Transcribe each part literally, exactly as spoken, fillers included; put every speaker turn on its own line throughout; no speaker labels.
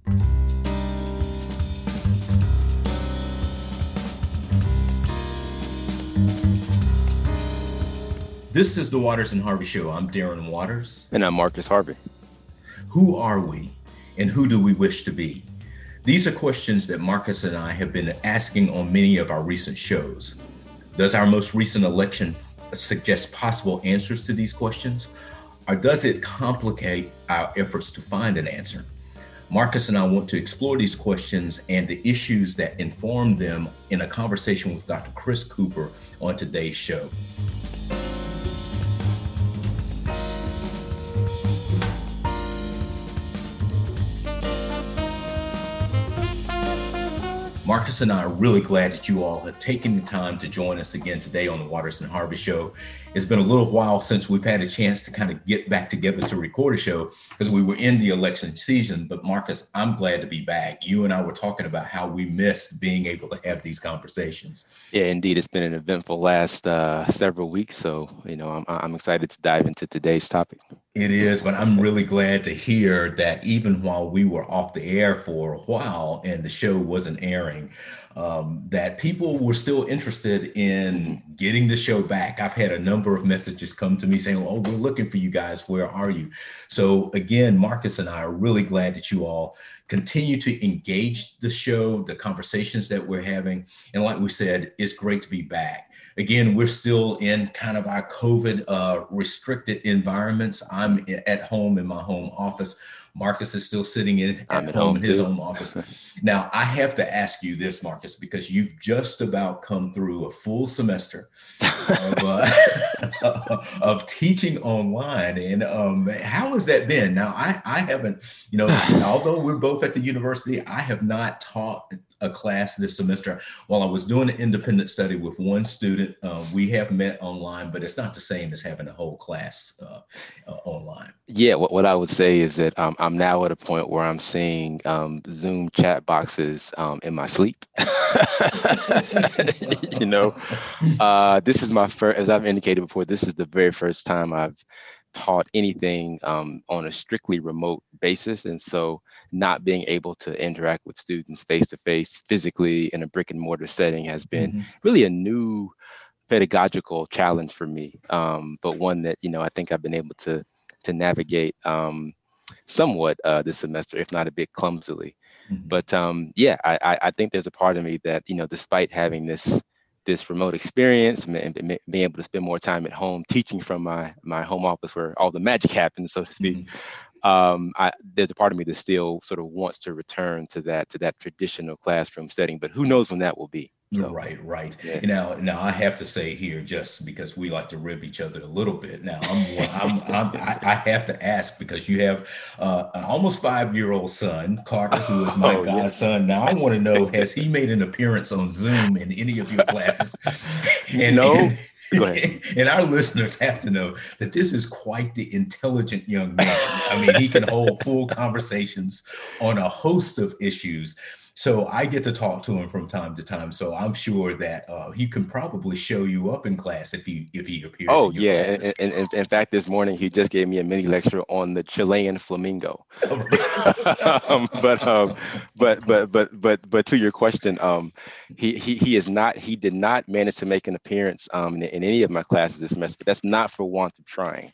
This is the Waters and Harvey Show. I'm Darren Waters.
And I'm Marcus Harvey.
Who are we and who do we wish to be? These are questions that Marcus and I have been asking on many of our recent shows. Does our most recent election suggest possible answers to these questions? Or does it complicate our efforts to find an answer? Marcus and I want to explore these questions and the issues that inform them in a conversation with Doctor Chris Cooper on today's show. Marcus and I are really glad that you all have taken the time to join us again today on the Waters and Harvey Show. It's been a little while since we've had a chance to kind of get back together to record a show because we were in the election season. But Marcus, I'm glad to be back. You and I were talking about how we missed being able to have these conversations.
Yeah, indeed. It's been an eventful last uh, several weeks. So, you know, I'm, I'm excited to dive into today's topic.
It is, but I'm really glad to hear that even while we were off the air for a while and the show wasn't airing, um, that people were still interested in getting the show back. I've had a number of messages come to me saying, oh, we're looking for you guys. Where are you? So again, Marcus and I are really glad that you all continue to engage the show, the conversations that we're having. And like we said, it's great to be back. Again, we're still in kind of our COVID uh, restricted environments. I'm at home in my home office. Marcus is still sitting in at home, home in his own office. Now, I have to ask you this, Marcus, because you've just about come through a full semester of, uh, of teaching online. And um, how has that been? Now, I, I haven't, you know, although we're both at the university, I have not taught a class this semester. While I was doing an independent study with one student, uh, we have met online, but it's not the same as having a whole class uh, uh, online.
Yeah, what, what I would say is that um, I'm now at a point where I'm seeing um, Zoom chat boxes um, in my sleep. you know, uh, this is my first, as I've indicated before, this is the very first time I've taught anything um, on a strictly remote basis. And so not being able to interact with students face-to-face physically in a brick and mortar setting has been mm-hmm. really a new pedagogical challenge for me. Um, but one that, you know, I think I've been able to to navigate um, somewhat uh, this semester, if not a bit clumsily. Mm-hmm. But um, yeah, I, I think there's a part of me that, you know, despite having this this remote experience and, and being able to spend more time at home teaching from my my home office where all the magic happens, so to speak. Mm-hmm. Um, I, there's a part of me that still sort of wants to return to that to that traditional classroom setting, but who knows when that will be.
So, right, right. Yeah. Now, now I have to say here, just because we like to rib each other a little bit. Now, I'm, I'm, I'm I, I have to ask because you have uh, an almost five-year-old son, Carter, who is my oh, godson. Yeah. Now, I want to know: has he made an appearance on Zoom in any of your classes?
and, no.
And, Go ahead. And our listeners have to know that this is quite the intelligent young man. I mean, he can hold full conversations on a host of issues. So I get to talk to him from time to time. So I'm sure that uh, he can probably show you up in class if he if he appears.
Oh,
in your
yeah. And, and, and in fact, this morning, he just gave me a mini lecture on the Chilean flamingo. um, but, um, but but but but but to your question, um, he he he is not he did not manage to make an appearance um, in, in any of my classes this semester. But that's not for want of trying.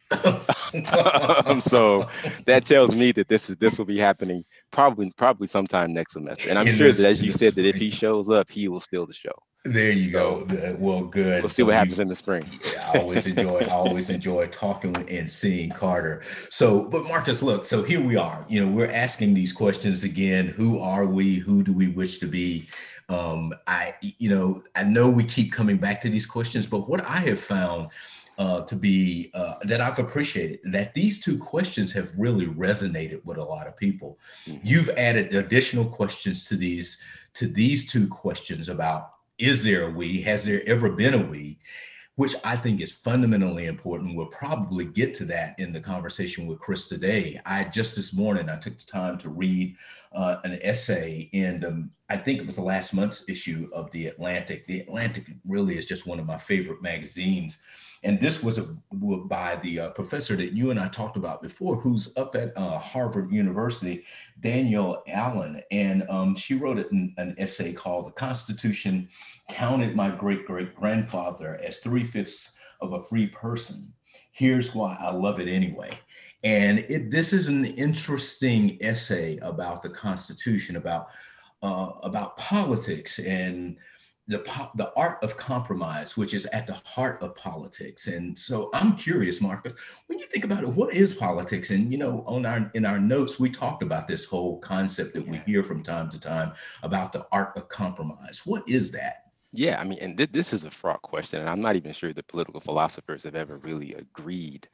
um, so that tells me that this is this will be happening probably probably sometime next semester. And I'm sure that, as you said, that if he shows up, he will steal the show.
There you so, go. Well, good.
We'll see so what happens you, in the spring.
Yeah, I always enjoy. I always enjoy talking and seeing Carter. So, but Marcus, look. So here we are. You know, we're asking these questions again. Who are we? Who do we wish to be? Um, I, you know, I know we keep coming back to these questions, but what I have found uh, to be uh, that I've appreciated that these two questions have really resonated with a lot of people. Mm-hmm. You've added additional questions to these to these two questions about, is there a we? Has there ever been a we? Which I think is fundamentally important. We'll probably get to that in the conversation with Chris today. I just this morning, I took the time to read uh, an essay, and um, I think it was the last month's issue of The Atlantic. The Atlantic really is just one of my favorite magazines. And this was a, by the uh, professor that you and I talked about before, who's up at uh, Harvard University, Danielle Allen. And um, she wrote an, an essay called "The Constitution Counted My Great Great Grandfather as Three Fifths of a Free Person. Here's Why I Love It Anyway." And it, this is an interesting essay about the Constitution, about uh, about politics and the the art of compromise, which is at the heart of politics. And so I'm curious, Marcus, when you think about it, what is politics? And you know, on our in our notes, we talked about this whole concept that we hear from time to time about the art of compromise. What is that?
Yeah, I mean, and th- this is a fraught question, and I'm not even sure the political philosophers have ever really agreed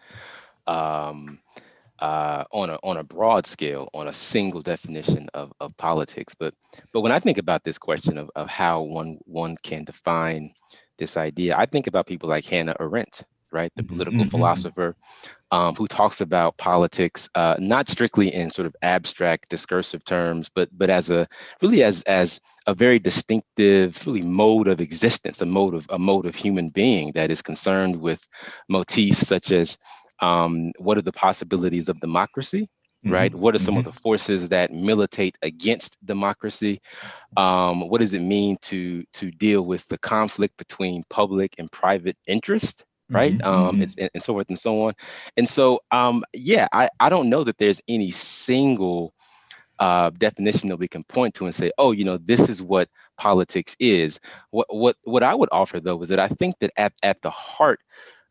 um, uh, on a on a broad scale on a single definition of, of politics. But but when I think about this question of, of how one one can define this idea, I think about people like Hannah Arendt, right, the political
Mm-hmm.
philosopher, um, who talks about politics uh, not strictly in sort of abstract discursive terms, but but as a really as as a very distinctive, really mode of existence, a mode of a mode of human being that is concerned with motifs such as um, what are the possibilities of democracy, right?
Mm-hmm.
What are some
Mm-hmm.
of the forces that militate against democracy? Um, what does it mean to to deal with the conflict between public and private interest? Right.
Mm-hmm.
Um,
Mm-hmm.
it's, and, and so forth and so on. And so, um, yeah, I, I don't know that there's any single uh, definition that we can point to and say, oh, you know, this is what politics is. What what what I would offer, though, is that I think that at, at the heart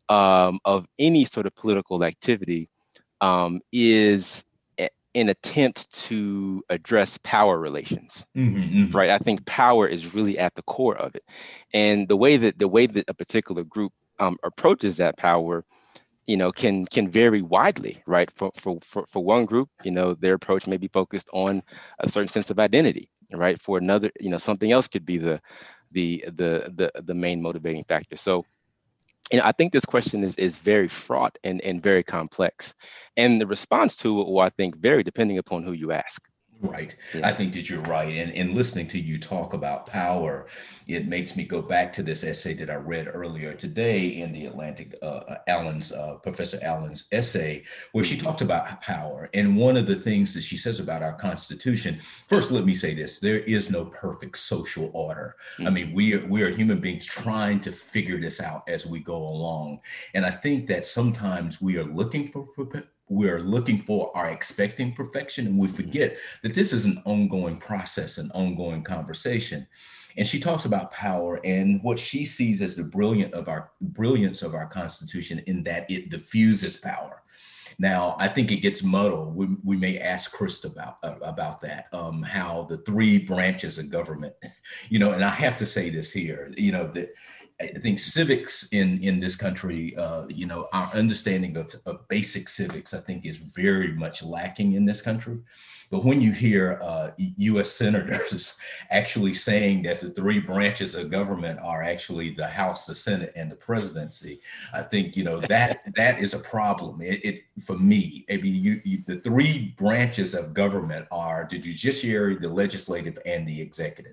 um, of any sort of political activity um, is a- an attempt to address power relations.
Mm-hmm. Mm-hmm.
Right. I think power is really at the core of it. And the way that the way that a particular group um, approaches that power, you know, can can vary widely, right? For, for for for one group, you know, their approach may be focused on a certain sense of identity, right? For another, you know, something else could be the the the the the main motivating factor. So, you know, I think this question is is very fraught and and very complex, and the response to it will, I think, vary depending upon who you ask.
Right. I
Yeah.
think that you're right. And, and listening to you talk about power, it makes me go back to this essay that I read earlier today in the Atlantic, uh, Allen's, uh, Professor Allen's essay, where she
Mhm.
talked about power. And one of the things that she says about our Constitution, first, let me say this, there is no perfect social order. I mean,
Mhm.
we are, we are human beings trying to figure this out as we go along. And I think that sometimes we are looking for we're looking for are expecting perfection, and we
Mhm.
forget that this is an ongoing process, an ongoing conversation. And she talks about power and what she sees as the brilliant of our brilliance of our Constitution in that it diffuses power. Now, I think it gets muddled. We, we may ask Chris about uh, about that, um, how the three branches of government, you know, and I have to say this here, you know, that I think civics in in this country, uh, you know, our understanding of, of basic civics, I think, is very much lacking in this country. But when you hear uh, U S senators actually saying that the three branches of government are actually the House, the Senate, and the presidency, I think you know that that is a problem. It, it for me, I mean, you, you, the three branches of government are the judiciary, the legislative, and the executive.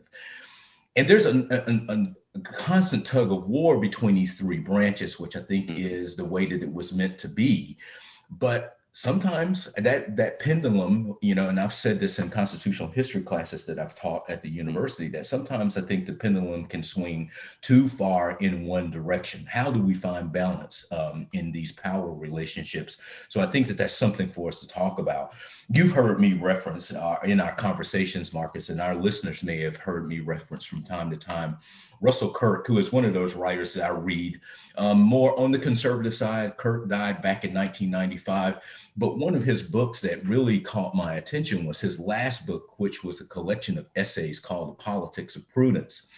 And there's a, a, a constant tug of war between these three branches, which I think
Mhm.
is the way that it was meant to be. But sometimes that that pendulum, you know, and I've said this in constitutional history classes that I've taught at the
Mhm.
university, that sometimes I think the pendulum can swing too far in one direction. How do we find balance um, in these power relationships? So I think that that's something for us to talk about. You've heard me reference uh, in our conversations, Marcus, and our listeners may have heard me reference from time to time Russell Kirk, who is one of those writers that I read um, more on the conservative side. Kirk died back in nineteen ninety-five, but one of his books that really caught my attention was his last book, which was a collection of essays called The Politics of Prudence.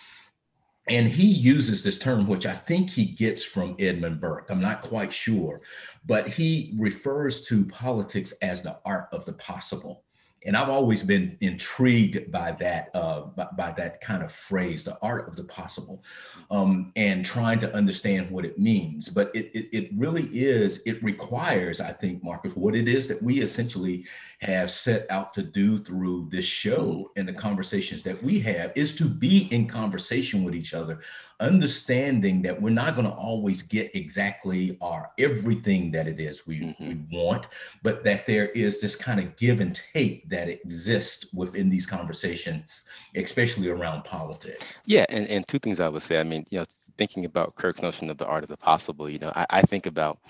And he uses this term, which I think he gets from Edmund Burke. I'm not quite sure, but he refers to politics as the art of the possible. And I've always been intrigued by that, uh, by, by that kind of phrase, the art of the possible, um, and trying to understand what it means. But it, it, it really is, it requires, I think, Marcus, what it is that we essentially have set out to do through this show and the conversations that we have is to be in conversation with each other, understanding that we're not going to always get exactly our everything that it is we, mm-hmm. we want, but that there is this kind of give and take that exists within these conversations, especially around politics.
Yeah, and, and two things I would say. I mean, you know, thinking about Kirk's notion of the art of the possible, you know, I, I think about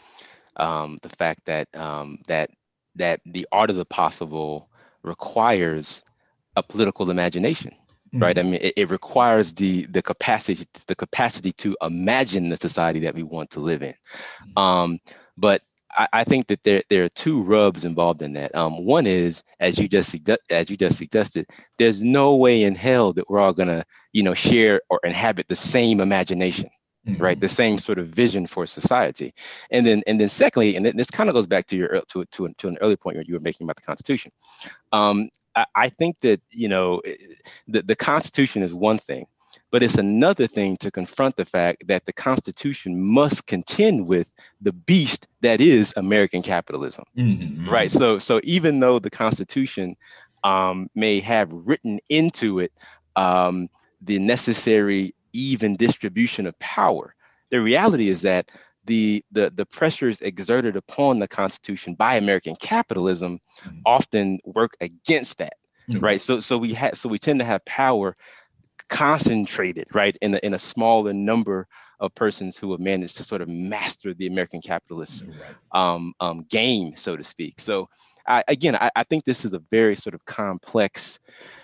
um, the fact that um, that that the art of the possible requires a political imagination, mm-hmm. right? I mean, it, it requires the the capacity the capacity to imagine the society that we want to live in. Mm-hmm. Um, but I, I think that there there are two rubs involved in that. Um, one is, as you just as you just suggested, there's no way in hell that we're all gonna, you know, share or inhabit the same imagination. Mm-hmm. Right, the same sort of vision for society, and then and then secondly, and this kind of goes back to your to to to an earlier point you were making about the Constitution. Um, I, I think that you know the the Constitution is one thing, but it's another thing to confront the fact that the Constitution must contend with the beast that is American capitalism. Mm-hmm. Right. So so even though the Constitution um, may have written into it um, the necessary even distribution of power, the reality is that the the the pressures exerted upon the Constitution by American capitalism mm-hmm. often work against that, mm-hmm. right? So so we have so we tend to have power concentrated, right, in a in a smaller number of persons who have managed to sort of master the American capitalist right. um, um, game, so to speak. So I, again, I, I think this is a very sort of complex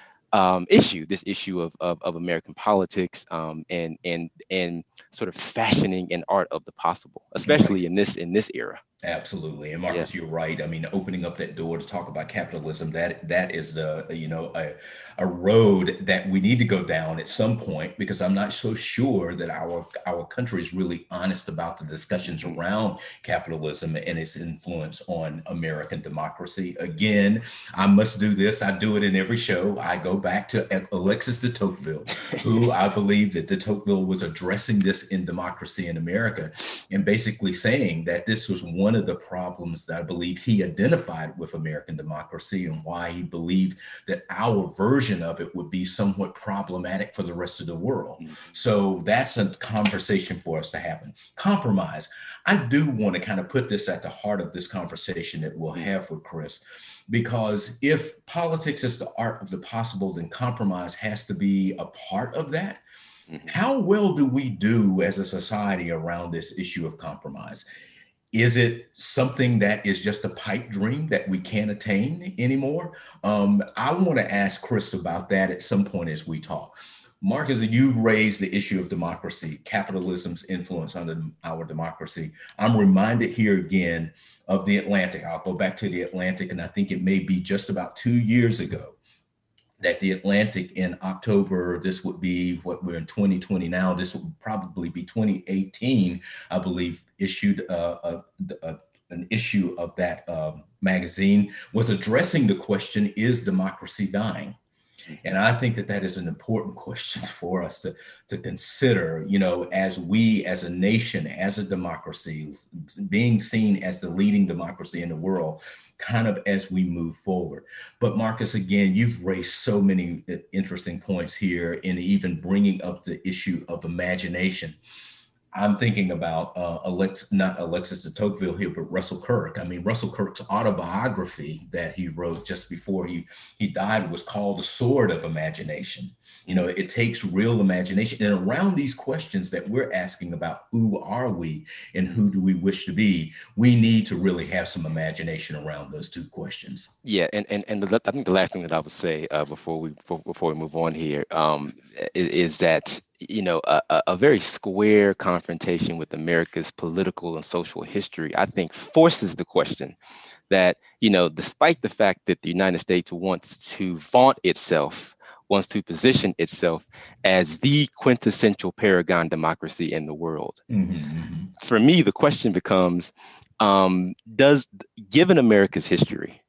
Um, issue, this issue of, of, of American politics um, and and and sort of fashioning an art of the possible, especially right. in this in this era.
Absolutely. And Marcus, yeah. you're right. I mean, opening up that door to talk about capitalism, that that is the, you know, a, a road that we need to go down at some point, because I'm not so sure that our our country is really honest about the discussions around capitalism and its influence on American democracy. Again, I must do this. I do it in every show. I go back to Alexis de Tocqueville, who I believe that de Tocqueville was addressing this in Democracy in America and basically saying that this was one of the problems that I believe he identified with American democracy and why he believed that our version of it would be somewhat problematic for the rest of the world. Mm-hmm. So that's a conversation for us to happen. Compromise. I do want to kind of put this at the heart of this conversation that we'll have with Chris, because if politics is the art of the possible, then compromise has to be a part of that. Mm-hmm. How well do we do as a society around this issue of compromise? Is it something that is just a pipe dream that we can't attain anymore? Um, I want to ask Chris about that at some point as we talk. Marcus, you've raised the issue of democracy, capitalism's influence on our democracy. I'm reminded here again of the Atlantic. I'll go back to the Atlantic, and I think it may be just about two years ago that the Atlantic in October, this would be what we're in twenty twenty now, this would probably be twenty eighteen, I believe, issued a, a, a, an issue of that uh, magazine, was addressing the question, is democracy dying? And I think that that is an important question for us to, to consider, you know, as we, as a nation, as a democracy, being seen as the leading democracy in the world, kind of as we move forward. But Marcus, again, you've raised so many interesting points here in even bringing up the issue of imagination. I'm thinking about uh, Alex, not Alexis de Tocqueville here, but Russell Kirk. I mean, Russell Kirk's autobiography that he wrote just before he, he died was called The Sword of Imagination. You know, it takes real imagination. And around these questions that we're asking about who are we and who do we wish to be, we need to really have some imagination around those two questions.
Yeah, and and, and the, I think the last thing that I would say uh, before we before, before we move on here um, is, is that, you know, a, a very square confrontation with America's political and social history, I think, forces the question that, you know, despite the fact that the United States wants to vaunt itself, wants to position itself as the quintessential paragon democracy in the world. Mm-hmm. For me, the question becomes, um, does, given America's history,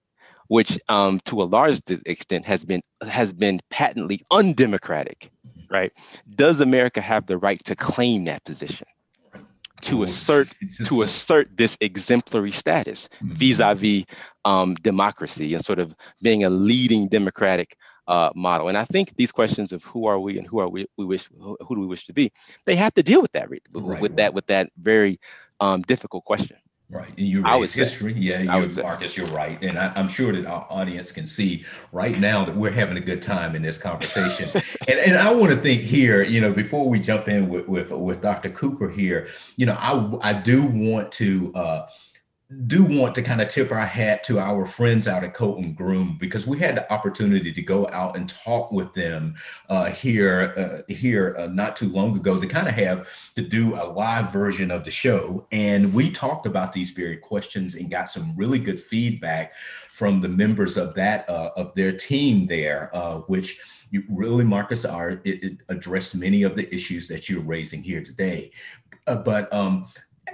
which um, to a large extent has been has been patently undemocratic, right? Does America have the right to claim that position, to assert to assert this exemplary status vis-a-vis um, democracy and sort of being a leading democratic uh, model? And I think these questions of who are we and who are we, we wish who, who do we wish to be, they have to deal with that with,
right,
with
right.
that with that very um, difficult question.
Right. And you raise history. Yeah, you, Marcus, you're right. And I, I'm sure that our audience can see right now that we're having a good time in this conversation. and, and I want to think here, you know, before we jump in with, with, with Doctor Cooper here, you know, I, I do want to uh, do want to kind of tip our hat to our friends out at Coat and Groom, because we had the opportunity to go out and talk with them uh, here, uh, here uh, not too long ago, to kind of have to do a live version of the show. And we talked about these very questions and got some really good feedback from the members of that, uh, of their team there, uh, which you really, Marcus, are, it, it addressed many of the issues that you're raising here today. Uh, but um,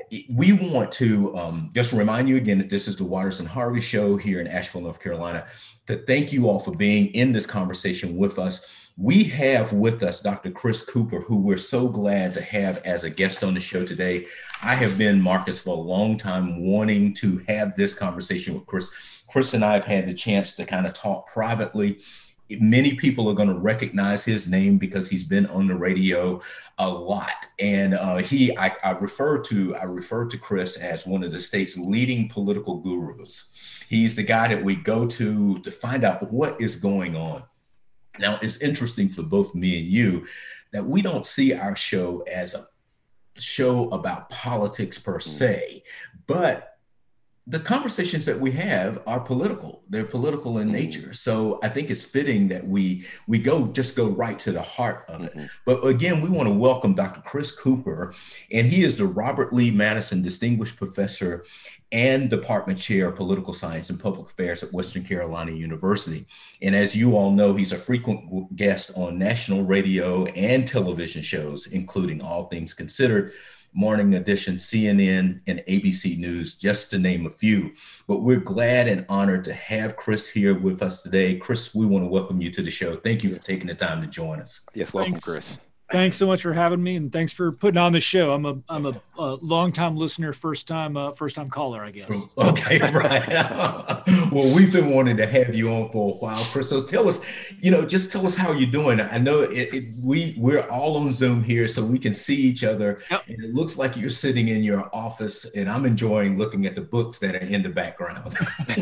we want to um, just remind you again that this is the Waters and Harvey Show here in Asheville, North Carolina, to thank you all for being in this conversation with us. We have with us Doctor Chris Cooper, who we're so glad to have as a guest on the show today. I have been, Marcus, for a long time wanting to have this conversation with Chris. Chris and I have had the chance to kind of talk privately. Many people are going to recognize his name because he's been on the radio a lot. And uh, he, I, I refer to, I refer to Chris as one of the state's leading political gurus. He's the guy that we go to to find out what is going on. Now, it's interesting for both me and you that we don't see our show as a show about politics per se, but the conversations that we have are political. They're political in nature. So I think it's fitting that we we go just go right to the heart of it. But again, we want to welcome Doctor Chris Cooper, and he is the Robert Lee Madison Distinguished Professor and Department Chair of Political Science and Public Affairs at Western Carolina University. And as you all know, he's a frequent guest on national radio and television shows, including All Things Considered, Morning Edition, C N N, and A B C News, just to name a few. But we're glad and honored to have Chris here with us today. Chris, we want to welcome you to the show. Thank you yes. for taking the time to join us.
Yes, welcome,
Thanks.
Chris.
Thanks so much for having me, and thanks for putting on the show. I'm a I'm a, a long-time listener, first time uh, first time caller, I guess.
Okay, right. Well, we've been wanting to have you on for a while, Chris. So tell us, you know, just tell us how you're doing. I know it, it, we we're all on Zoom here, so we can see each other. Yep. And it looks like you're sitting in your office, and I'm enjoying looking at the books that are in the background.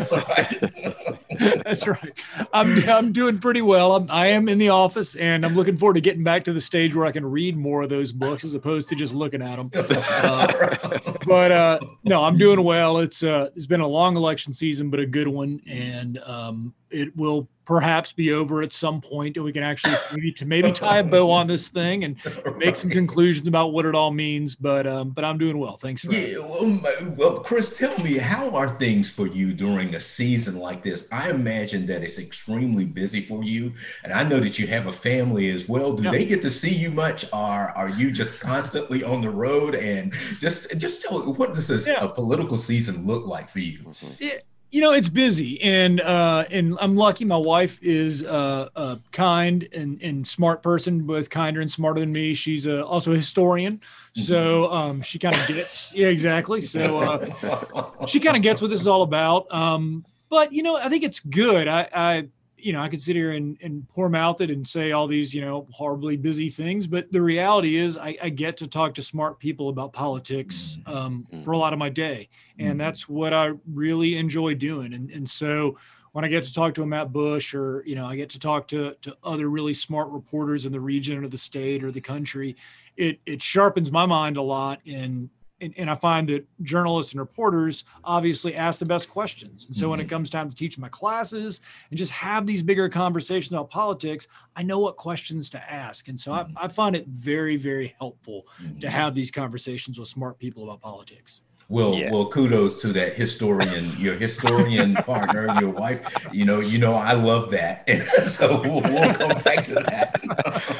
That's right. I'm I'm doing pretty well. I'm, I am in the office, and I'm looking forward to getting back to the stage where I can read more of those books as opposed to just looking at them. Uh, but uh, no, I'm doing well. It's uh, it's been a long election season, but a good one, and um, it will perhaps be over at some point, and we can actually maybe to maybe tie a bow on this thing and make some conclusions about what it all means. But um, but I'm doing well. Thanks for
yeah. Well, well, Chris, tell me, how are things for you during a season like this? I imagine that it's extremely busy for you, and I know that you have a family as well. Do yeah. they get to see you much, or are you just constantly on the road? And just just tell me, what does this yeah. a political season look like for you?
Yeah. You know, it's busy, and uh, and I'm lucky. My wife is uh, a kind and, and smart person, both kinder and smarter than me. She's a, also a historian, so um, she kind of gets yeah, exactly. So uh, she kind of gets what this is all about. Um, but you know, I think it's good. I, I you know, I could sit here and, and poor mouth it and say all these, you know, horribly busy things, but the reality is I, I get to talk to smart people about politics um, for a lot of my day. And that's what I really enjoy doing. And, and so when I get to talk to a Matt Bush, or, you know, I get to talk to, to other really smart reporters in the region or the state or the country, it, it sharpens my mind a lot. And, and, and I find that journalists and reporters obviously ask the best questions. And so mm-hmm. when it comes time to teach my classes and just have these bigger conversations about politics, I know what questions to ask. And so mm-hmm. I, I find it very, very helpful mm-hmm. to have these conversations with smart people about politics.
Well,
yeah.
well, kudos to that historian, your historian partner, your wife. You know, you know, I love that. And so we'll, we'll come back to that.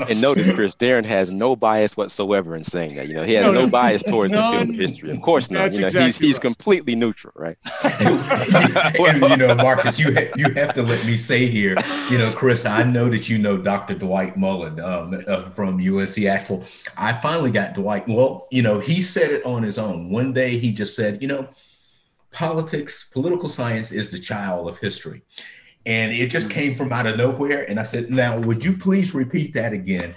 And notice, Chris, Darren has no bias whatsoever in saying that. You know, he has no, no bias towards None. the field of history. Of course not.
That's
you know,
exactly
he's he's
right.
completely neutral, right?
And, you know, Marcus, you ha- you have to let me say here, you know, Chris, I know that you know Doctor Dwight Mullen um, uh, from U S C Asheville. I finally got Dwight. Well, you know, he said it on his own. One day he just said, you know, politics, political science is the child of history. And it just came from out of nowhere. And I said, now, would you please repeat that again?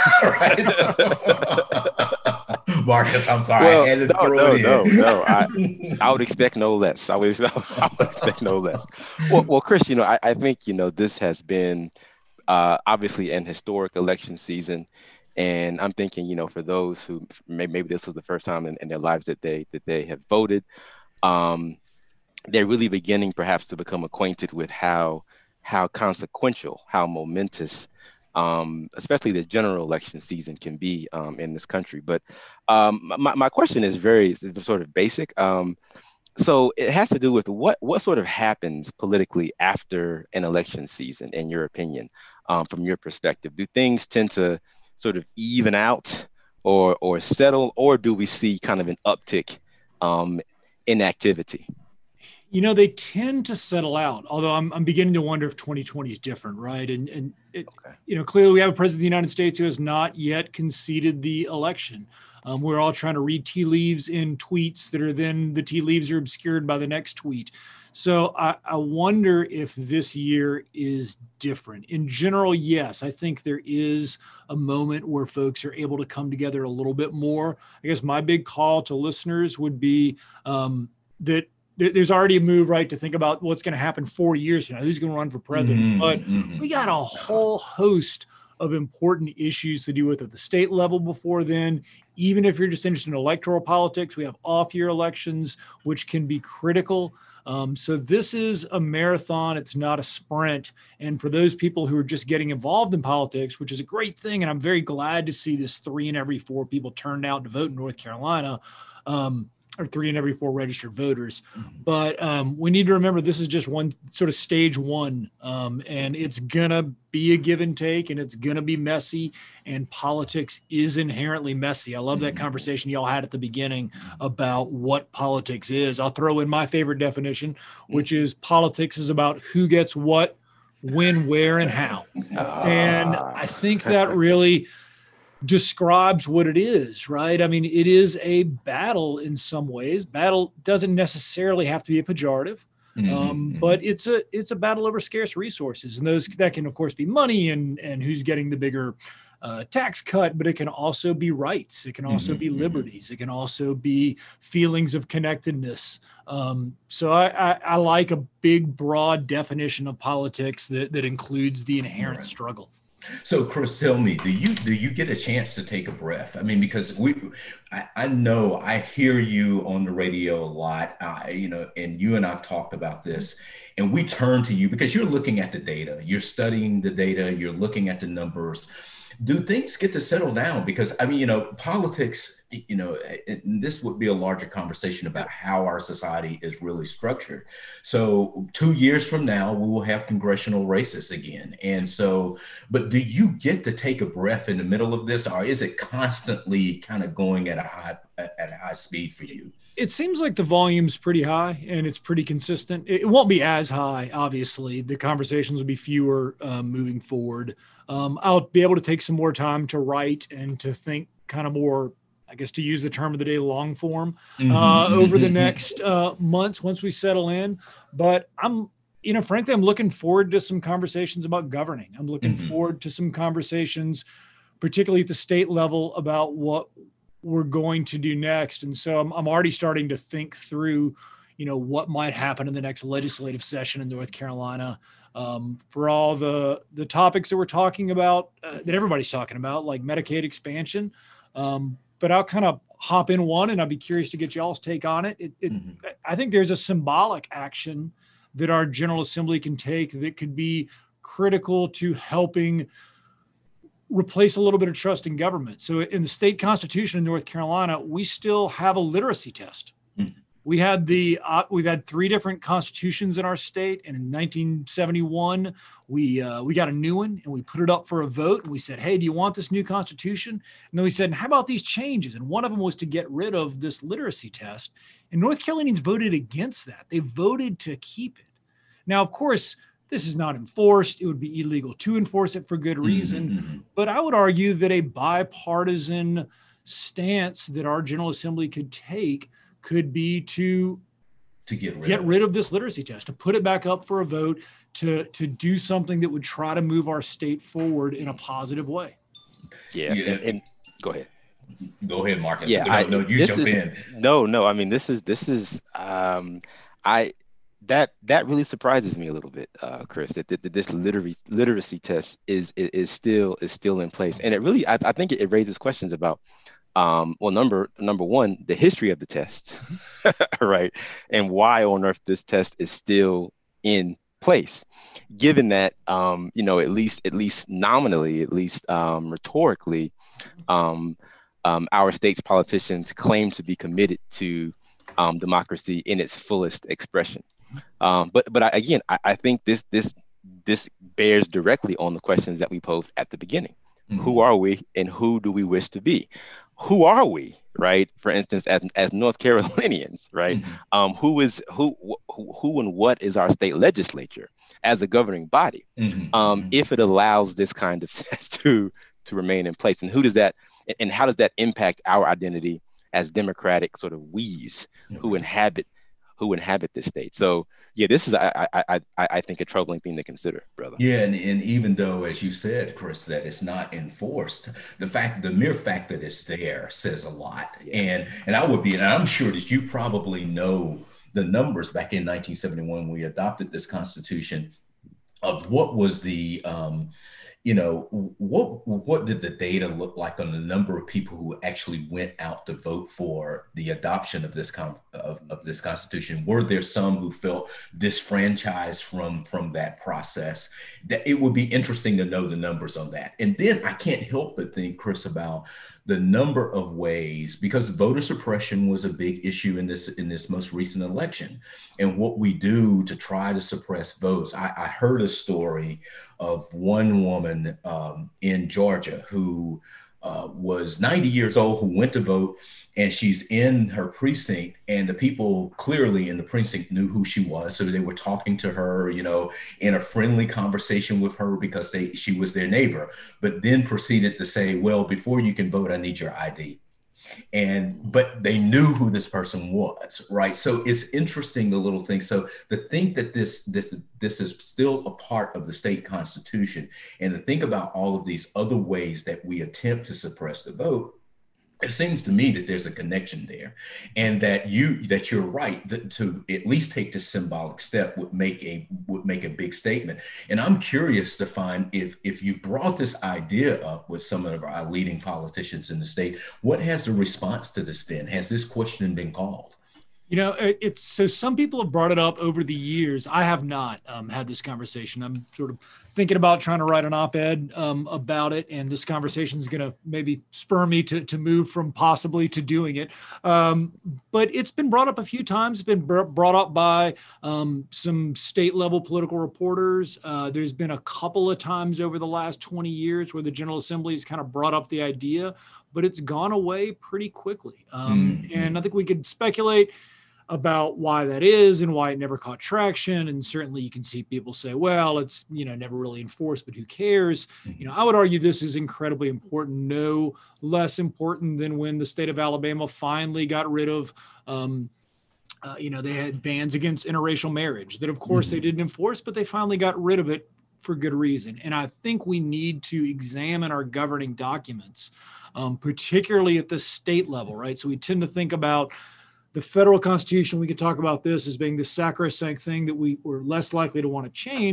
Marcus, I'm sorry.
Well,
I had to
no,
throw
no,
it in.
no, no. I, I would expect no less. I would, I would expect no less. Well, well, Chris, you know, I, I think, you know, this has been uh, obviously an historic election season. And I'm thinking, you know, for those who maybe, maybe this was the first time in, in their lives that they that they have voted, um, they're really beginning perhaps to become acquainted with how how consequential, how momentous, um, especially the general election season can be um, in this country. But um, my, my question is very sort of basic. Um, so it has to do with what what sort of happens politically after an election season, in your opinion, um, from your perspective? Do things tend to sort of even out or or settle, or do we see kind of an uptick um, in activity?
You know, they tend to settle out, although I'm, I'm beginning to wonder if twenty twenty is different, right? And, and it, okay. you know, clearly we have a president of the United States who has not yet conceded the election. Um, we're all trying to read tea leaves in tweets that are then the tea leaves are obscured by the next tweet. So I, I wonder if this year is different. In general, yes, I think there is a moment where folks are able to come together a little bit more. I guess my big call to listeners would be um, that there's already a move, right, to think about what's going to happen four years from now, who's going to run for president. Mm-hmm, but mm-hmm. we got a whole host of important issues to deal with at the state level before then. Even if you're just interested in electoral politics, we have off-year elections, which can be critical. Um, so this is a marathon. It's not a sprint. And for those people who are just getting involved in politics, which is a great thing, and I'm very glad to see this three in every four people turned out to vote in North Carolina, um, or three in every four registered voters. But um, we need to remember this is just one sort of stage one. Um, and it's going to be a give and take, and it's going to be messy, and politics is inherently messy. I love that conversation y'all had at the beginning about what politics is. I'll throw in my favorite definition, which is politics is about who gets what, when, where, and how. And I think that really describes what it is, right? I mean, it is a battle in some ways. Battle doesn't necessarily have to be a pejorative, mm-hmm. um, but it's a it's a battle over scarce resources, and those that can of course be money and and who's getting the bigger uh, tax cut, but it can also be rights, it can also mm-hmm. be liberties, it can also be feelings of connectedness. Um, so I, I, I like a big, broad definition of politics that that includes the inherent right. struggle.
So, Chris, tell me, do you do you get a chance to take a breath? I mean, because we, I, I know I hear you on the radio a lot, uh, you know, and you and I've talked about this, and we turn to you because you're looking at the data, you're studying the data, you're looking at the numbers. Do things get to settle down? Because, I mean, you know, politics, you know, and this would be a larger conversation about how our society is really structured. So two years from now, we will have congressional races again. And so, but do you get to take a breath in the middle of this, or is it constantly kind of going at a high, at a high speed for you?
It seems like the volume's pretty high and it's pretty consistent. It won't be as high, obviously. The conversations will be fewer um, moving forward. Um, I'll be able to take some more time to write and to think kind of more, I guess, to use the term of the day, long form mm-hmm, uh, mm-hmm, over the next uh, months once we settle in. But I'm, you know, frankly, I'm looking forward to some conversations about governing. I'm looking mm-hmm. forward to some conversations, particularly at the state level, about what we're going to do next. And so I'm, I'm already starting to think through, you know, what might happen in the next legislative session in North Carolina. Um, for all the the topics that we're talking about, uh, that everybody's talking about, like Medicaid expansion. Um, but I'll kind of hop in one, and I'd be curious to get y'all's take on it. It, it mm-hmm. I think there's a symbolic action that our General Assembly can take that could be critical to helping replace a little bit of trust in government. So in the state constitution in North Carolina, we still have a literacy test. Mm-hmm. We had the uh, we've had three different constitutions in our state, and in nineteen seventy-one we uh, we got a new one, and we put it up for a vote. And we said, "Hey, do you want this new constitution?" And then we said, "How about these changes?" And one of them was to get rid of this literacy test. And North Carolinians voted against that. They voted to keep it. Now, of course, this is not enforced. It would be illegal to enforce it for good reason.
Mm-hmm.
But I would argue that a bipartisan stance that our General Assembly could take could be to
to get rid,
get
of,
rid of this literacy test, to put it back up for a vote, to to do something that would try to move our state forward in a positive way.
Yeah,
yeah.
And, and go ahead.
Go ahead, Marcus.
Yeah,
no,
I,
no, you jump
is,
in.
No, no. I mean, this is this is um, I that that really surprises me a little bit, uh, Chris. That, that, that this literacy literacy test is, is is still is still in place, and it really I, I think it, it raises questions about. Um, well, number number one, the history of the test, right? And why on earth this test is still in place, given that, um, you know, at least at least nominally, at least um, rhetorically, um, um, our state's politicians claim to be committed to um, democracy in its fullest expression. Um, but but I, again, I, I think this this this bears directly on the questions that we posed at the beginning. Mm-hmm. Who are we, and who do we wish to be? Who are we, right? For instance, as, as North Carolinians, right? Mm-hmm. Um, who is who, who, who, and what is our state legislature as a governing body? Mm-hmm. Um, mm-hmm. If it allows this kind of test to to remain in place, and who does that, and how does that impact our identity as democratic sort of we's mm-hmm. who inhabit who inhabit this state? So yeah, this is I I I I think a troubling thing to consider, brother.
Yeah, and, and even though, as you said, Chris, that it's not enforced, the fact, the mere fact that it's there says a lot. Yeah. And and I would be, and I'm sure that you probably know the numbers back in nineteen seventy-one when we adopted this Constitution of what was the um, you know, what what did the data look like on the number of people who actually went out to vote for the adoption of this con- of, of this Constitution? Were there some who felt disfranchised from from that process? That it would be interesting to know the numbers on that. And then I can't help but think, Chris, about the number of ways, because voter suppression was a big issue in this in this most recent election, and what we do to try to suppress votes. I, I heard a story of one woman um, in Georgia who uh, was ninety years old, who went to vote, and she's in her precinct, and the people clearly in the precinct knew who she was. So they were talking to her, you know, in a friendly conversation with her because they she was their neighbor, but then proceeded to say, well, before you can vote, I need your I D. And but they knew who this person was, right? So it's interesting, the little thing. So to think that this this this is still a part of the state constitution, and to think about all of these other ways that we attempt to suppress the vote, it seems to me that there's a connection there, and that you that you're right that to at least take this symbolic step would make a would make a big statement. And I'm curious to find if if you brought this idea up with some of our leading politicians in the state, what has the response to this been? Has this question been called?
You know, it's so some people have brought it up over the years. I have not um, had this conversation. I'm sort of thinking about trying to write an op-ed um, about it, and this conversation is going to maybe spur me to to move from possibly to doing it. Um, but it's been brought up a few times. It's been br- brought up by um, some state level political reporters. Uh, there's been a couple of times over the last twenty years where the General Assembly has kind of brought up the idea, but it's gone away pretty quickly. Um, mm-hmm. And I think we could speculate about why that is and why it never caught traction. And certainly you can see people say, well, it's, you know, never really enforced, but who cares? You know, I would argue this is incredibly important, no less important than when the state of Alabama finally got rid of, um, uh, you know, they had bans against interracial marriage that, of course, mm-hmm. they didn't enforce, but they finally got rid of it for good reason. And I think we need to examine our governing documents, um, particularly at the state level, right? So we tend to think about the federal constitution. We could talk about this as being the sacrosanct thing that we were less likely to want to change,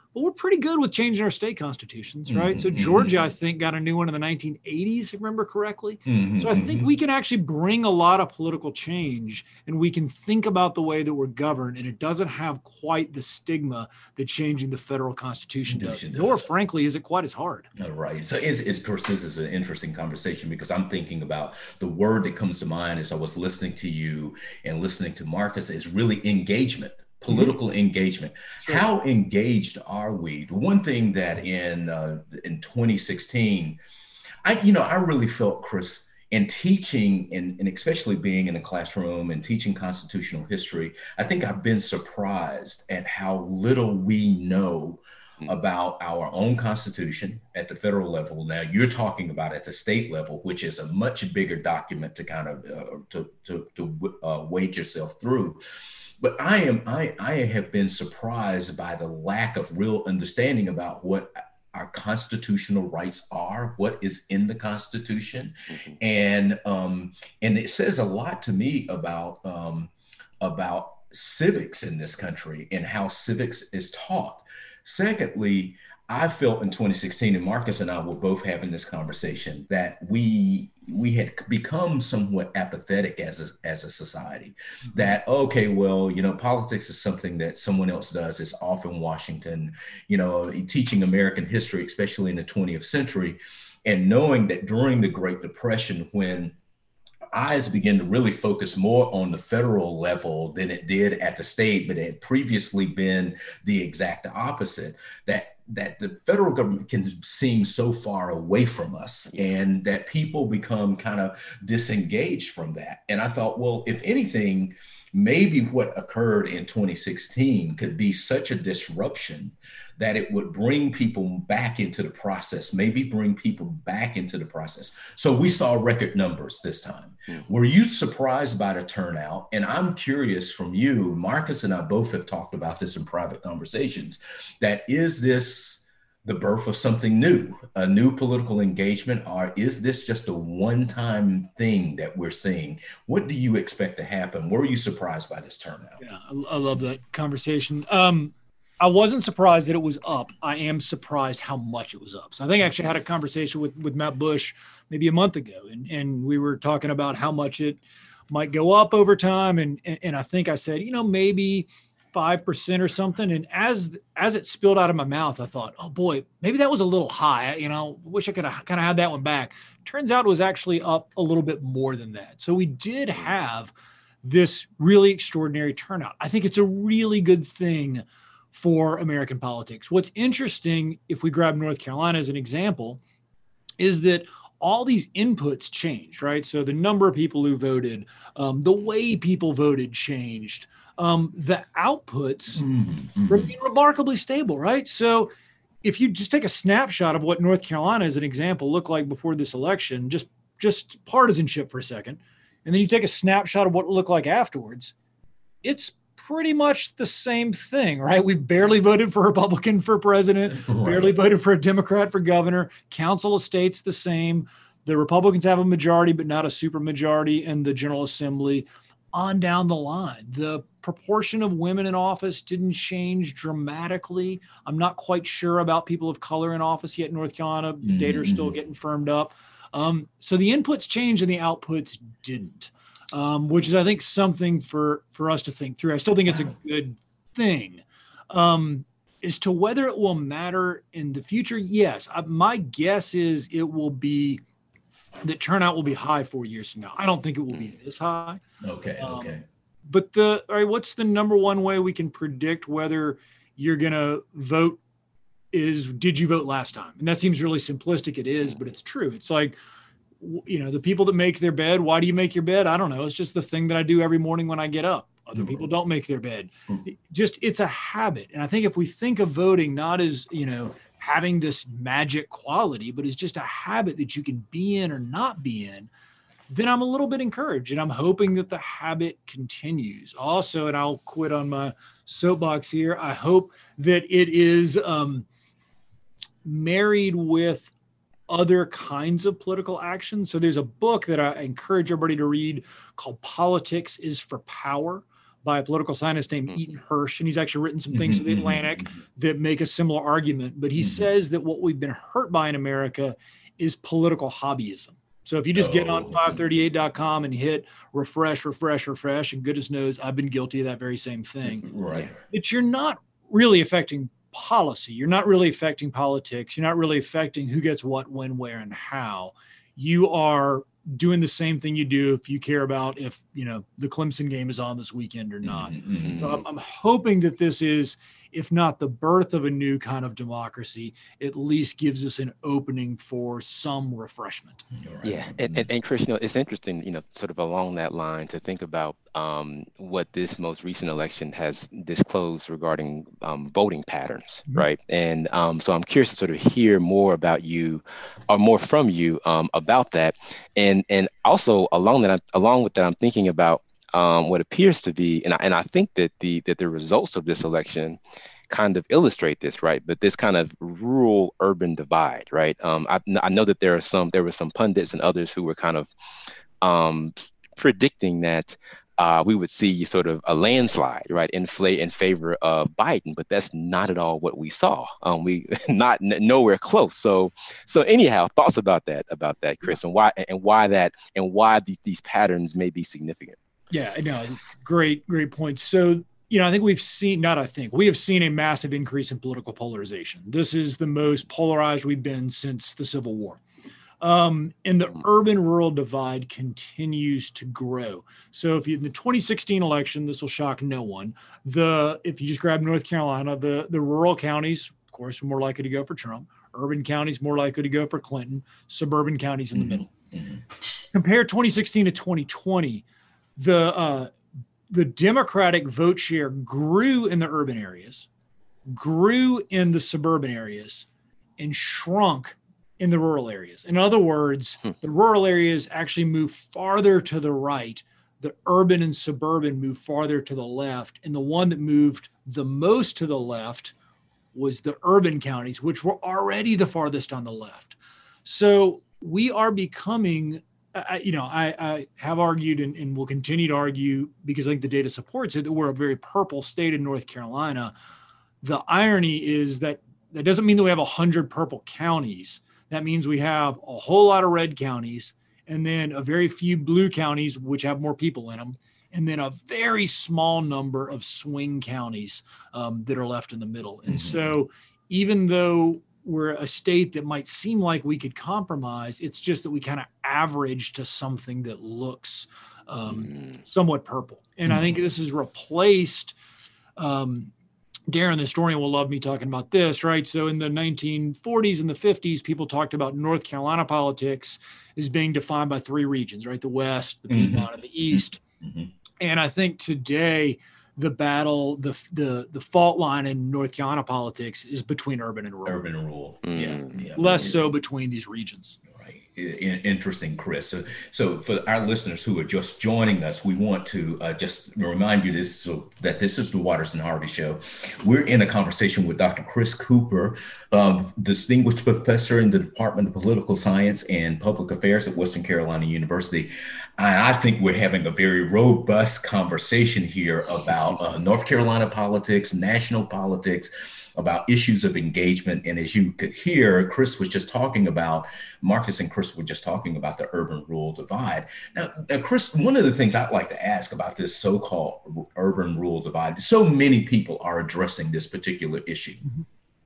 but we're pretty good with changing our state constitutions, right? Mm-hmm. So Georgia, I think, got a new one in the nineteen eighties, if I remember correctly. Mm-hmm. So I think we can actually bring a lot of political change, and we can think about the way that we're governed, and it doesn't have quite the stigma that changing the federal constitution does, does. Nor, frankly, is it quite as hard.
Oh, right. So it's, it's, of course, this is an interesting conversation because I'm thinking about the word that comes to mind as I was listening to you and listening to Marcus is really engagement. Political mm-hmm. engagement. Sure. How engaged are we? One thing that in uh, in twenty sixteen, I you know I really felt, Chris, in teaching and, and especially being in a classroom and teaching constitutional history, I think I've been surprised at how little we know mm-hmm. about our own Constitution at the federal level. Now you're talking about at the state level, which is a much bigger document to kind of uh, to to, to uh, wade yourself through. But I am I, I have been surprised by the lack of real understanding about what our constitutional rights are, what is in the Constitution. Mm-hmm. And um, and it says a lot to me about um, about civics in this country and how civics is taught. Secondly, I felt in twenty sixteen, and Marcus and I were both having this conversation, that we we had become somewhat apathetic as a, as a society. Mm-hmm. That, okay, well, you know, politics is something that someone else does. It's off in Washington, you know, teaching American history, especially in the twentieth century, and knowing that during the Great Depression, when eyes began to really focus more on the federal level than it did at the state, but it had previously been the exact opposite, that that the federal government can seem so far away from us and that people become kind of disengaged from that. And I thought, well, if anything, maybe what occurred in twenty sixteen could be such a disruption that it would bring people back into the process, maybe bring people back into the process. So we saw record numbers this time. Mm-hmm. Were you surprised by the turnout? And I'm curious from you, Marcus and I both have talked about this in private conversations, that is this the birth of something new, a new political engagement, or is this just a one-time thing that we're seeing? What do you expect to happen? Were you surprised by this turnout?
Yeah, I, I love that conversation. Um, I wasn't surprised that it was up. I am surprised how much it was up. So I think I actually had a conversation with, with Matt Bush maybe a month ago, and, and we were talking about how much it might go up over time. And, and, and I think I said, you know, maybe five percent or something. And as, as it spilled out of my mouth, I thought, oh boy, maybe that was a little high. You know, wish I could have kind of had that one back. Turns out it was actually up a little bit more than that. So we did have this really extraordinary turnout. I think it's a really good thing for American politics. What's interesting, if we grab North Carolina as an example, is that all these inputs changed, right? So the number of people who voted, um, the way people voted changed. Um, the outputs mm-hmm. remain remarkably stable, right? So if you just take a snapshot of what North Carolina, as an example, looked like before this election, just, just partisanship for a second, and then you take a snapshot of what it looked like afterwards, it's pretty much the same thing, right? We've barely voted for a Republican for president, right. barely voted for a Democrat for governor. Council of State's the same. The Republicans have a majority, but not a super majority in the General Assembly. On down the line, the proportion of women in office didn't change dramatically. I'm not quite sure about people of color in office yet in North Carolina. The mm-hmm. data are still getting firmed up. Um, so the inputs changed and the outputs didn't. Um, which is, I think, something for, for us to think through. I still think it's a good thing. Um, as to whether it will matter in the future, yes. I, my guess is it will be, the turnout will be high four years from now. I don't think it will be this high.
Okay,
um,
okay.
But the, all right, what's the number one way we can predict whether you're going to vote is, did you vote last time? And that seems really simplistic. It is, but it's true. It's like, you know, the people that make their bed, why do you make your bed? I don't know. It's just the thing that I do every morning when I get up. Other people don't make their bed. Just, it's a habit. And I think if we think of voting not as, you know, having this magic quality, but as just a habit that you can be in or not be in, then I'm a little bit encouraged. And I'm hoping that the habit continues. Also, and I'll quit on my soapbox here, I hope that it is um, married with other kinds of political action. So there's a book that I encourage everybody to read called Politics is for Power by a political scientist named
Mm-hmm.
Eaton Hirsch. And he's actually written some things for the Atlantic that make a similar argument. But he
Mm-hmm.
says that what we've been hurt by in America is political hobbyism. So if you just get on
Oh.
five thirty-eight dot com and hit refresh, refresh, refresh, and goodness knows I've been guilty of that very same thing,
Right.
that you're not really affecting policy. You're not really affecting politics. You're not really affecting who gets what, when, where, and how. You are doing the same thing you do if you care about if, you know, the Clemson game is on this weekend or not.
Mm-hmm.
So I'm, I'm hoping that this is, if not the birth of a new kind of democracy, at least gives us an opening for some refreshment.
Right.
Yeah, and, and, and Chris, you know, it's interesting, you know, sort of along that line to think about um, what this most recent election has disclosed regarding um, voting patterns,
Mhm.
right? And um, so I'm curious to sort of hear more about you, or more from you um, about that, and and also along that, along with that, I'm thinking about um, what appears to be, and I, and I think that the that the results of this election kind of illustrate this, right? But this kind of rural urban divide, right? Um, I, I know that there are some, there were some pundits and others who were kind of um, predicting that uh, we would see sort of a landslide, right, inflate in favor of Biden, but that's not at all what we saw. Um, we not n- nowhere close. So, so anyhow, thoughts about that, about that, Chris, and why and why that and why these these patterns may be significant.
Yeah, no, great, great point. So, you know, I think we've seen, not I think, we have seen a massive increase in political polarization. This is the most polarized we've been since the Civil War. Um, and the urban-rural divide continues to grow. So if you, in the twenty sixteen election, this will shock no one. The if you just grab North Carolina, the, the rural counties, of course, are more likely to go for Trump. Urban counties more likely to go for Clinton. Suburban counties in the middle.
Mm-hmm.
Compare twenty sixteen to twenty twenty. The uh, the Democratic vote share grew in the urban areas, grew in the suburban areas, and shrunk in the rural areas. In other words,
Hmm.
the rural areas actually move farther to the right. The urban and suburban move farther to the left. And the one that moved the most to the left was the urban counties, which were already the farthest on the left. So we are becoming, I, you know, I, I have argued and, and will continue to argue, because I think the data supports it, that we're a very purple state in North Carolina. The irony is that that doesn't mean that we have one hundred purple counties. That means we have a whole lot of red counties, and then a very few blue counties, which have more people in them, and then a very small number of swing counties um, that are left in the middle. And
Mhm.
so even though we're a state that might seem like we could compromise, it's just that we kind of average to something that looks um,
Mm.
somewhat purple. And I think this has replaced um, Darren, the historian, will love me talking about this, right? So in the nineteen forties and the fifties, people talked about North Carolina politics as being defined by three regions, right? The West, the Piedmont,
Mhm.
and the East.
Mhm.
And I think today the battle, the the the fault line in North Carolina politics is between urban and rural,
Urban rule.
Mm.
Yeah. Yeah.
less so between these regions.
Right. I- Interesting, Chris. So, so for our listeners who are just joining us, we want to uh, just remind you this, so that this is the Watterson Harvey Show. We're in a conversation with Doctor Chris Cooper, um, distinguished professor in the Department of Political Science and Public Affairs at Western Carolina University. I, I think we're having a very robust conversation here about uh, North Carolina politics, national politics, about issues of engagement. And as you could hear, Chris was just talking about, Marcus and Chris were just talking about the urban-rural divide. Now, now, Chris, one of the things I'd like to ask about this so-called urban-rural divide, so many people are addressing this particular issue. Mm-hmm.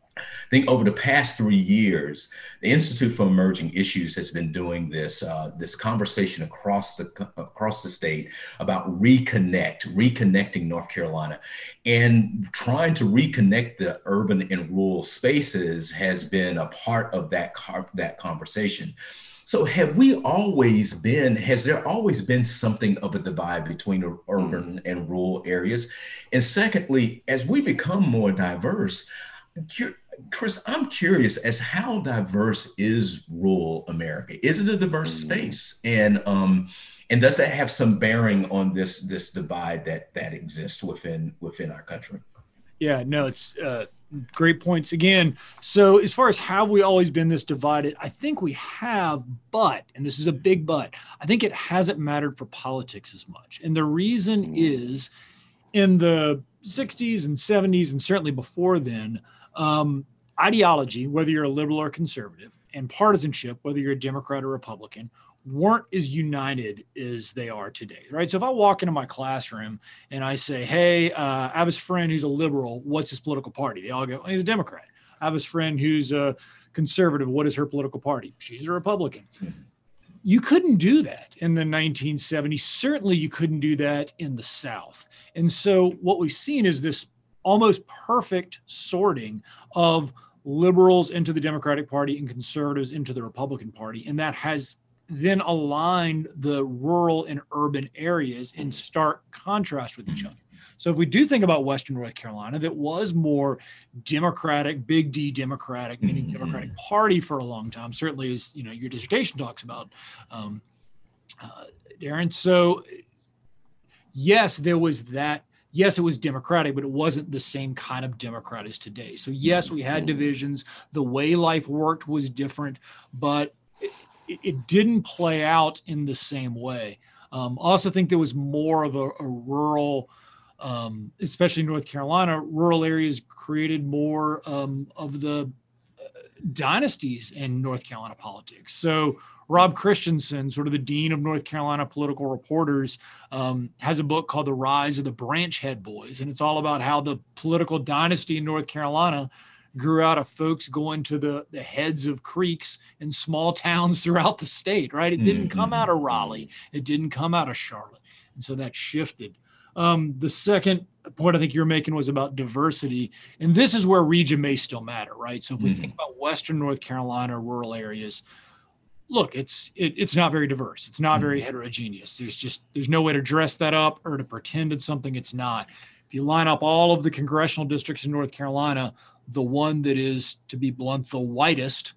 I think over the past three years, the Institute for Emerging Issues has been doing this uh, this conversation across the across the state about reconnect, reconnecting North Carolina, and trying to reconnect the urban and rural spaces has been a part of that that conversation. So have we always been, has there always been something of a divide between urban and rural areas? And secondly, as we become more diverse, Chris, I'm curious as how diverse is rural America? Is it a diverse space? And um, and does that have some bearing on this this divide that that exists within within our country?
Yeah, no, it's uh, great points again. So as far as have we always been this divided, I think we have, but, and this is a big but, I think it hasn't mattered for politics as much. And the reason is, in the sixties and seventies, and certainly before then, um, ideology, whether you're a liberal or conservative, and partisanship, whether you're a Democrat or Republican, weren't as united as they are today, right? So if I walk into my classroom and I say, hey, uh, I have this friend who's a liberal, what's his political party? They all go, oh, he's a Democrat. I have this friend who's a conservative, what is her political party? She's a Republican. You couldn't do that in the nineteen seventies. Certainly you couldn't do that in the South. And so what we've seen is this almost perfect sorting of liberals into the Democratic Party and conservatives into the Republican Party. And that has then aligned the rural and urban areas in stark contrast with each other. So if we do think about Western North Carolina, that was more Democratic, big D Democratic, meaning Democratic Party for a long time, certainly as you know your dissertation talks about, um, uh, Darren. So yes, there was that. Yes, it was Democratic, but it wasn't the same kind of Democrat as today. So yes, we had divisions. The way life worked was different, but it, it didn't play out in the same way. Um, I also think there was more of a, a rural, um, especially in North Carolina, rural areas created more um, of the uh, dynasties in North Carolina politics. So Rob Christensen, sort of the dean of North Carolina political reporters, um, has a book called The Rise of the Branch Head Boys. And it's all about how the political dynasty in North Carolina grew out of folks going to the, the heads of creeks in small towns throughout the state, right? It didn't come out of Raleigh. It didn't come out of Charlotte. And so that shifted. Um, the second point I think you're making was about diversity. And this is where region may still matter, right? So if we mm-hmm. think about Western North Carolina, rural areas, look, it's it, it's not very diverse. It's not mm-hmm. very heterogeneous. There's just, there's no way to dress that up or to pretend it's something it's not. If you line up all of the congressional districts in North Carolina, the one that is, to be blunt, the whitest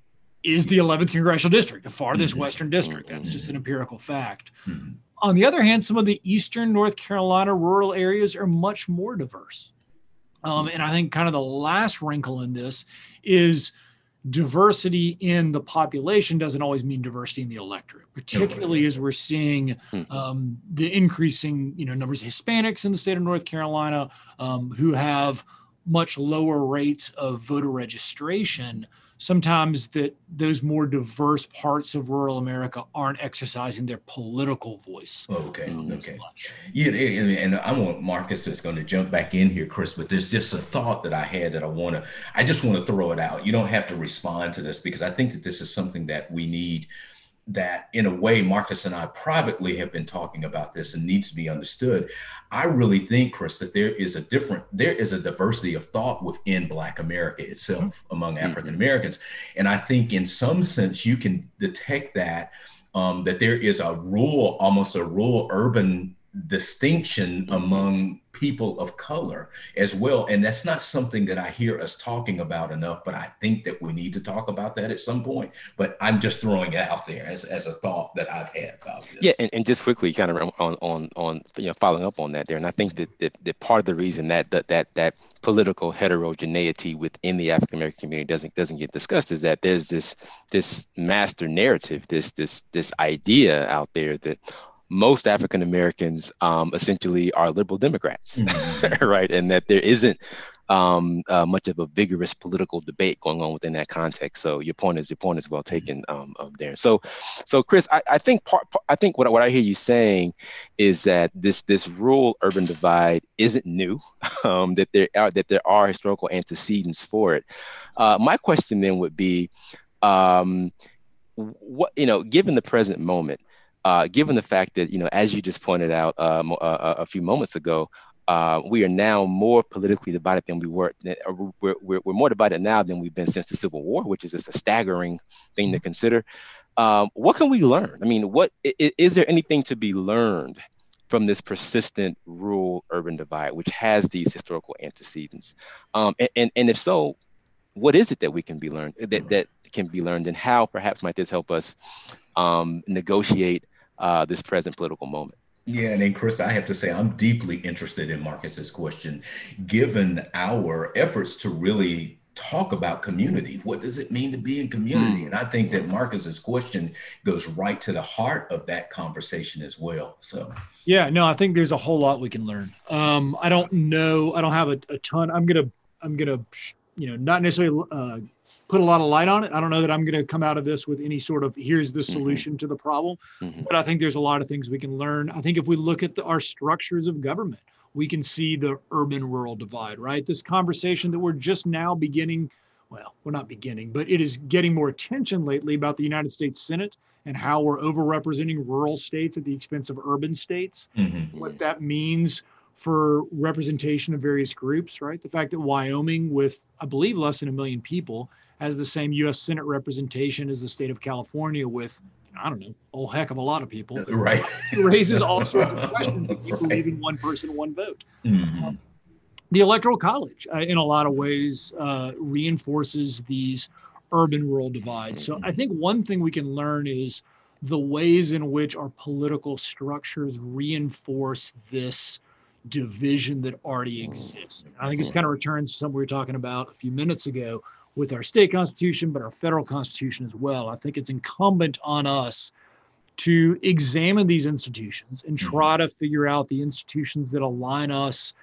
is the eleventh congressional district, the farthest mm-hmm. western district. That's just an empirical fact. Mm-hmm. On the other hand, some of the eastern North Carolina rural areas are much more diverse. Um, and I think kind of the last wrinkle in this is diversity in the population doesn't always mean diversity in the electorate, particularly as we're seeing um, the increasing, you know, numbers of Hispanics in the state of North Carolina um, who have much lower rates of voter registration. Sometimes that those more diverse parts of rural America aren't exercising their political voice.
Okay, okay. Yeah, and, and I want Marcus is going to jump back in here, Chris, but there's just a thought that I had that I want to, I just want to throw it out. You don't have to respond to this because I think that this is something that we need, that in a way, Marcus and I privately have been talking about this and needs to be understood. I really think, Chris, that there is a different, there is a diversity of thought within Black America itself, mm-hmm. among African Americans. And I think in some sense, you can detect that, um, that there is a rural, almost a rural urban distinction among people of color as well. And that's not something that I hear us talking about enough, but I think that we need to talk about that at some point. But I'm just throwing it out there as, as a thought that I've had about this.
Yeah, and, and just quickly kind of on on on you know following up on that there. And I think that that, that part of the reason that that that that political heterogeneity within the African American community doesn't doesn't get discussed is that there's this this master narrative, this this this idea out there that most African Americans um, essentially are liberal Democrats, mm-hmm. right? And that there isn't um, uh, much of a vigorous political debate going on within that context. So your point is your point is well taken, um, um, Darren. So, so Chris, I, I think part, I think what what I hear you saying is that this this rural urban divide isn't new. Um, that there are that there are historical antecedents for it. Uh, my question then would be, um, what you know, given the present moment. Uh, given the fact that, you know, as you just pointed out um, a, a few moments ago, uh, we are now more politically divided than we were. We're, we're, we're more divided now than we've been since the Civil War, which is just a staggering thing to consider. Um, what can we learn? I mean, what is, is there anything to be learned from this persistent rural urban divide, which has these historical antecedents? Um, and, and, and if so, what is it that we can be learned that, that can be learned, and how perhaps might this help us um, negotiate Uh, this present political moment?
Yeah, and then Chris, I have to say I'm deeply interested in Marcus's question, given our efforts to really talk about community. What does it mean to be in community? Mm. And I think that Marcus's question goes right to the heart of that conversation as well. So,
yeah, no, I think there's a whole lot we can learn. Um, I don't know. I don't have a, a ton. I'm going to, I'm going to, you know, not necessarily uh, put a lot of light on it. I don't know that I'm going to come out of this with any sort of here's the solution mm-hmm. to the problem, mm-hmm. but I think there's a lot of things we can learn. I think if we look at the, our structures of government, we can see the urban-rural divide, right? This conversation that we're just now beginning, well, we're not beginning, but it is getting more attention lately about the United States Senate and how we're overrepresenting rural states at the expense of urban states, mm-hmm. what that means for representation of various groups, right? The fact that Wyoming, with, I believe, less than a million people, has the same U S Senate representation as the state of California with, I don't know, a whole heck of a lot of people.
Right.
It raises all sorts of questions if you right. believe in one person, one vote.
Mm-hmm.
Um, the Electoral College, uh, in a lot of ways, uh, reinforces these urban-rural divides. So I think one thing we can learn is the ways in which our political structures reinforce this division that already exists. I think it's kind of returns to something we were talking about a few minutes ago with our state constitution, but our federal constitution as well. I think it's incumbent on us to examine these institutions and try to figure out the institutions that align us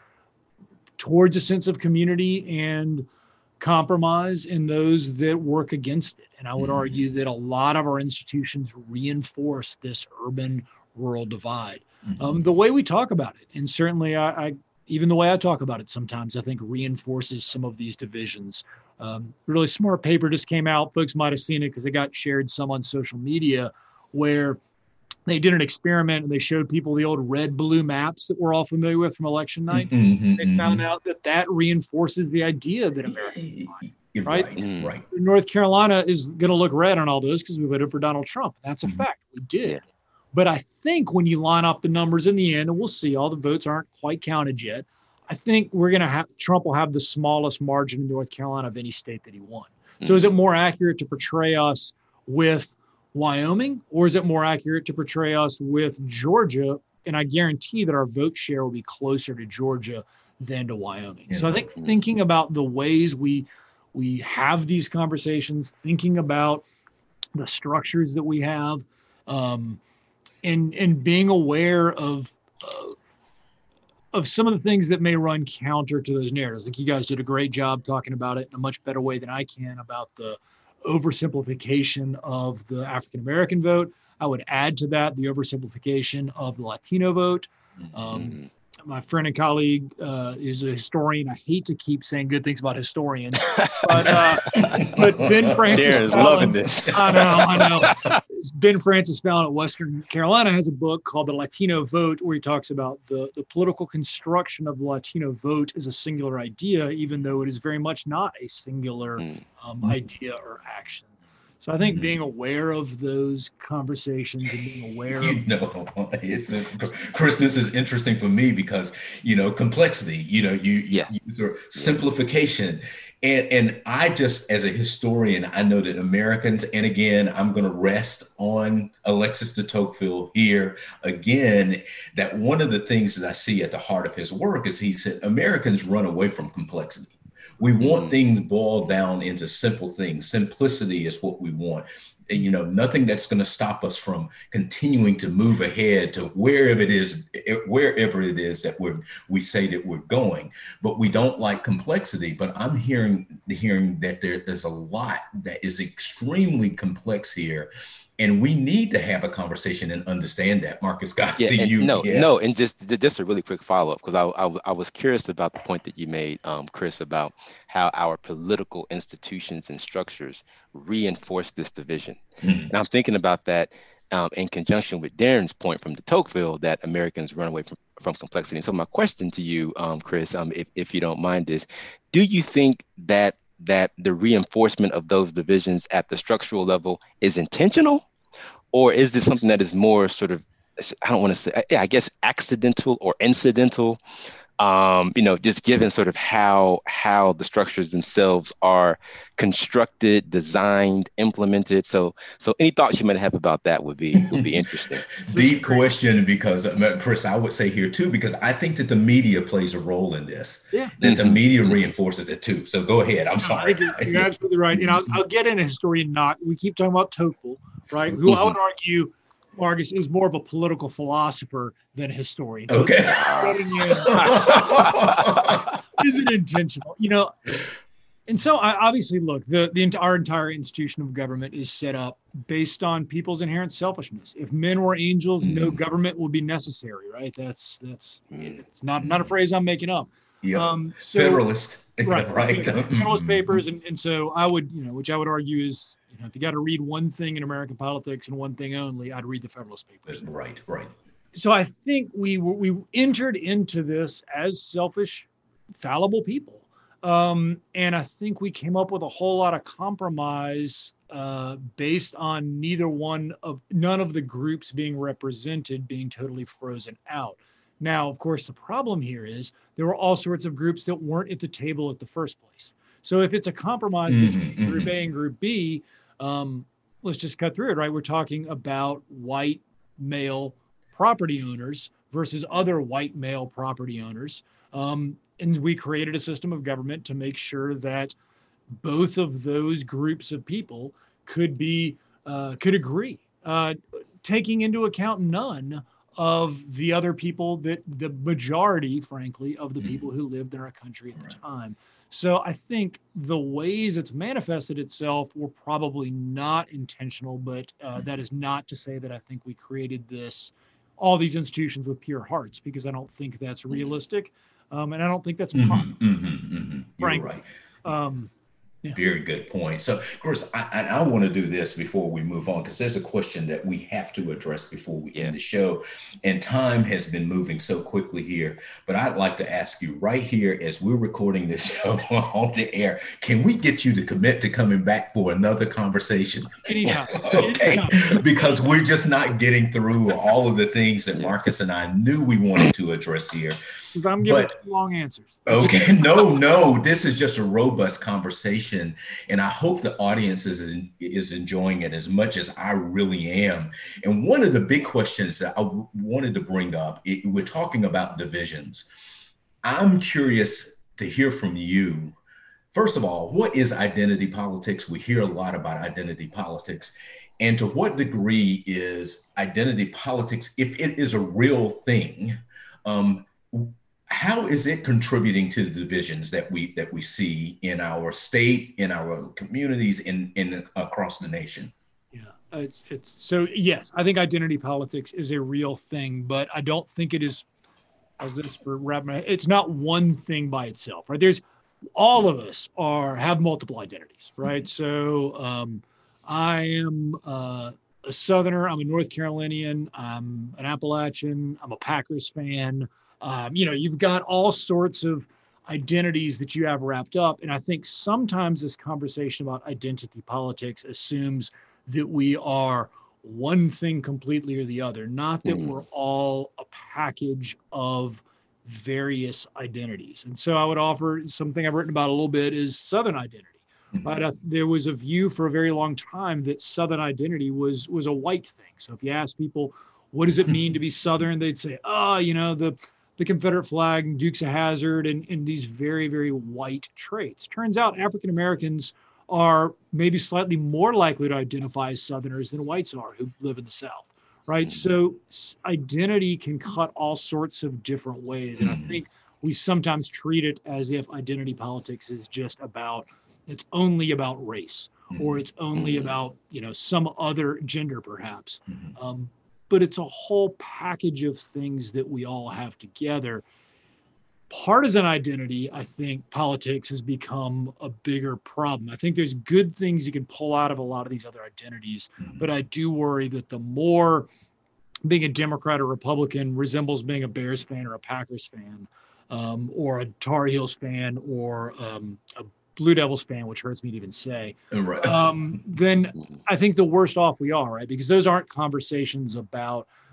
towards a sense of community and compromise and those that work against it. And I would argue that a lot of our institutions reinforce this urban-rural divide. Mm-hmm. Um, the way we talk about it, and certainly I, I, even the way I talk about it sometimes, I think reinforces some of these divisions. Um, really smart paper just came out. Folks might have seen it because it got shared some on social media, where they did an experiment and they showed people the old red blue maps that we're all familiar with from election night.
Mm-hmm,
they mm-hmm. found out that that reinforces the idea that Americans
right,
right?
Mm. right.
North Carolina is going to look red on all those because we voted for Donald Trump. That's a mm-hmm. fact. We did.
Yeah.
But I think when you line up the numbers in the end, and we'll see, all the votes aren't quite counted yet, I think we're going to have, Trump will have the smallest margin in North Carolina of any state that he won. Mm-hmm. So is it more accurate to portray us with Wyoming, or is it more accurate to portray us with Georgia? And I guarantee that our vote share will be closer to Georgia than to Wyoming. Yeah. So I think thinking about the ways we we have these conversations, thinking about the structures that we have, um, and and being aware of uh, of some of the things that may run counter to those narratives. I think you guys did a great job talking about it in a much better way than I can about the oversimplification of the African-American vote. I would add to that the oversimplification of the Latino vote. Um, mm-hmm. My friend and colleague uh, is a historian. I hate to keep saying good things about historians, but uh, but Ben Francis
Darren's loving this.
I know, I know. Ben Francis Fallon at Western Carolina has a book called The Latino Vote, where he talks about the, the political construction of the Latino vote as a singular idea, even though it is very much not a singular um, mm-hmm. idea or action. So I think mm-hmm. being aware of those conversations and being aware
you
of
know, it's a, Chris, this is interesting for me because, you know, complexity, you know, you,
yeah.
you use or simplification. And, and I just, as a historian, I know that Americans, and again, I'm going to rest on Alexis de Tocqueville here again, that one of the things that I see at the heart of his work is he said, Americans run away from complexity. We want mm-hmm. things boiled down into simple things. Simplicity is what we want. You know, nothing that's going to stop us from continuing to move ahead to wherever it is, wherever it is that we're, we say that we're going. But we don't like complexity. But I'm hearing, hearing that there is a lot that is extremely complex here. And we need to have a conversation and understand that. Marcus, God,
yeah,
see you.
No,
yeah.
no, and just just a really quick follow up, because I, I I was curious about the point that you made, um, Chris, about how our political institutions and structures reinforce this division. Mm-hmm. And I'm thinking about that um, in conjunction with Darren's point from de Tocqueville that Americans run away from, from complexity. And so my question to you, um, Chris, um, if if you don't mind, is, do you think that that the reinforcement of those divisions at the structural level is intentional? Or is this something that is more sort of, I don't want to say, I guess, accidental or incidental? Um, you know, just given sort of how how the structures themselves are constructed, designed, implemented. So, so any thoughts you might have about that would be would be interesting.
Deep question, because uh, Chris, I would say here too, because I think that the media plays a role in this.
Yeah,
that
mm-hmm.
the media reinforces it too. So go ahead. I'm no, sorry.
You're, you're absolutely right, and I'll, I'll get in a historian knock. We keep talking about Tocqueville, right? Who mm-hmm. I would argue, Marcus, is more of a political philosopher than a historian. So
okay.
Is it intentional? You know, and so I obviously look, the, the our entire institution of government is set up based on people's inherent selfishness. If men were angels, mm. no government will be necessary, right? That's that's it's not not a phrase I'm making up.
Yeah.
Um, so,
Federalist.
Right.
right.
So, Federalist Papers, and, and so I would, you know, which I would argue is, you know, if you got to read one thing in American politics and one thing only, I'd read the Federalist Papers.
Right, right.
So I think we we entered into this as selfish, fallible people. Um, and I think we came up with a whole lot of compromise uh, based on neither one of, none of the groups being represented being totally frozen out. Now, of course, the problem here is there were all sorts of groups that weren't at the table at the first place. So if it's a compromise mm-hmm, between mm-hmm. Group A and Group B, um, let's just cut through it, right? We're talking about white male property owners versus other white male property owners. Um, and we created a system of government to make sure that both of those groups of people could be, uh, could agree, uh, taking into account none of the other people that the majority, frankly, of the people who lived in our country at the time. So I think the ways it's manifested itself were probably not intentional, but uh, that is not to say that I think we created this, all these institutions with pure hearts, because I don't think that's realistic. Um, and I don't think that's possible.
Mm-hmm, mm-hmm, mm-hmm. You're
frankly.
right.
Um, Yeah.
Very good point. So, Chris, I, I, I want to do this before we move on, because there's a question that we have to address before we yeah. end the show. And time has been moving so quickly here. But I'd like to ask you right here, as we're recording this show on the air, can we get you to commit to coming back for another conversation?
Anytime.
okay.
Anytime.
Because we're just not getting through all of the things that Marcus and I knew we wanted to address here.
Because I'm giving but, long answers.
Okay. No, no, this is just a robust conversation. And I hope the audience is, in, is enjoying it as much as I really am. And one of the big questions that I w- wanted to bring up, it, we're talking about divisions. I'm curious to hear from you. First of all, what is identity politics? We hear a lot about identity politics. And to what degree is identity politics, if it is a real thing, um, how is it contributing to the divisions that we that we see in our state, in our communities, in, in across the nation?
Yeah, it's it's so yes, I think identity politics is a real thing, but I don't think it is. As this for wrapping, it's not one thing by itself, right? There's all of us are have multiple identities, right? So um, I am uh, a Southerner. I'm a North Carolinian. I'm an Appalachian. I'm a Packers fan. Um, you know, you've got all sorts of identities that you have wrapped up. And I think sometimes this conversation about identity politics assumes that we are one thing completely or the other, not that mm-hmm. we're all a package of various identities. And so I would offer something I've written about a little bit is Southern identity. Mm-hmm. But uh, there was a view for a very long time that Southern identity was was a white thing. So if you ask people, what does it mean to be Southern? They'd say, oh, you know, the the Confederate flag and Dukes of Hazzard and, and these very, very white traits. Turns out African Americans are maybe slightly more likely to identify as Southerners than whites are who live in the South, right? So identity can cut all sorts of different ways. And I think we sometimes treat it as if identity politics is just about, it's only about race, or it's only about, you know, some other gender perhaps. Um, but it's a whole package of things that we all have together. Partisan identity, I think politics has become a bigger problem. I think there's good things you can pull out of a lot of these other identities, mm-hmm. but I do worry that the more being a Democrat or Republican resembles being a Bears fan or a Packers fan, um, or a Tar Heels fan or um, a Blue Devils fan, which hurts me to even say,
right.
um, then I think the worse off we are, right? Because those aren't conversations about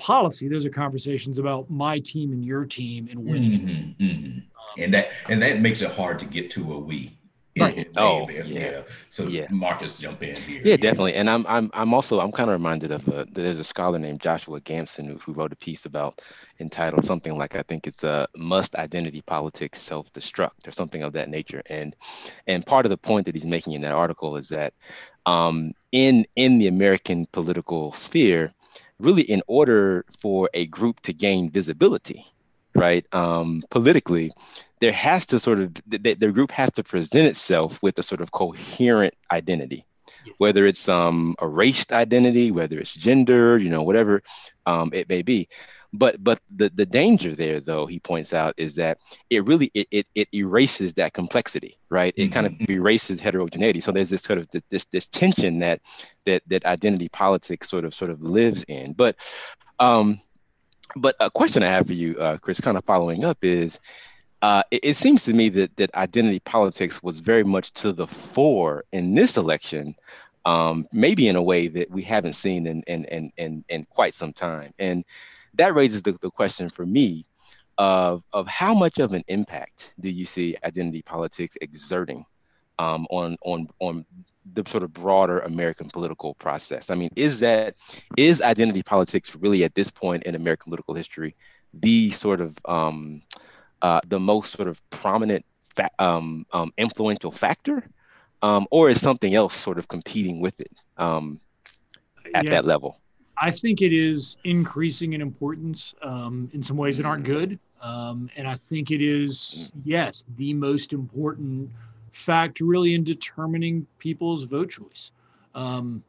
policy. Those are conversations about my team and your team and winning.
Mm-hmm, mm-hmm. Um, and that and that makes it hard to get to a we.
Right. It, oh, yeah. yeah.
So
yeah.
Marcus, jump in here.
Yeah, yeah, definitely. And I'm I'm I'm also I'm kind of reminded of a there's a scholar named Joshua Gamson who, who wrote a piece about entitled something like I think it's a Must Identity Politics Self-Destruct or something of that nature. And and part of the point that he's making in that article is that um, in in the American political sphere, really in order for a group to gain visibility, right, um, politically, there has to sort of, the, the group has to present itself with a sort of coherent identity, yes. whether it's um, a race identity, whether it's gender, you know, whatever um, it may be. But but the, the danger there, though, he points out, is that it really, it it, it erases that complexity, right? It mm-hmm. kind of erases heterogeneity. So there's this sort of this this tension that that that identity politics sort of sort of lives in. But um, but a question I have for you, uh, Chris, kind of following up is, Uh, it, it seems to me that that identity politics was very much to the fore in this election, um, maybe in a way that we haven't seen in in in in, in quite some time. And that raises the, the question for me of of how much of an impact do you see identity politics exerting um, on on on the sort of broader American political process? I mean, is that is identity politics really at this point in American political history the sort of um, Uh, the most sort of prominent, fa- um, um, influential factor, um, or is something else sort of competing with it um, at
yeah,
that level?
I think it is increasing in importance um, in some ways that aren't good. Um, and I think it is, yes, the most important factor really in determining people's vote choice. Um,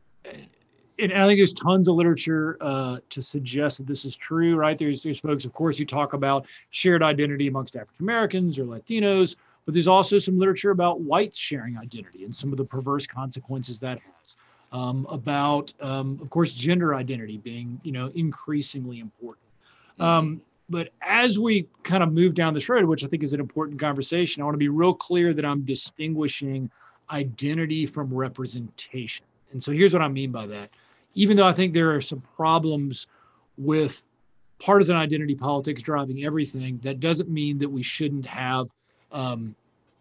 And I think there's tons of literature uh, to suggest that this is true, right? There's there's folks, of course, who talk about shared identity amongst African Americans or Latinos, but there's also some literature about whites sharing identity and some of the perverse consequences that has. Um, about, um, of course, gender identity being, you know, increasingly important. Um, but as we kind of move down this road, which I think is an important conversation, I want to be real clear that I'm distinguishing identity from representation. And so here's what I mean by that. Even though I think there are some problems with partisan identity politics driving everything, that doesn't mean that we shouldn't have um,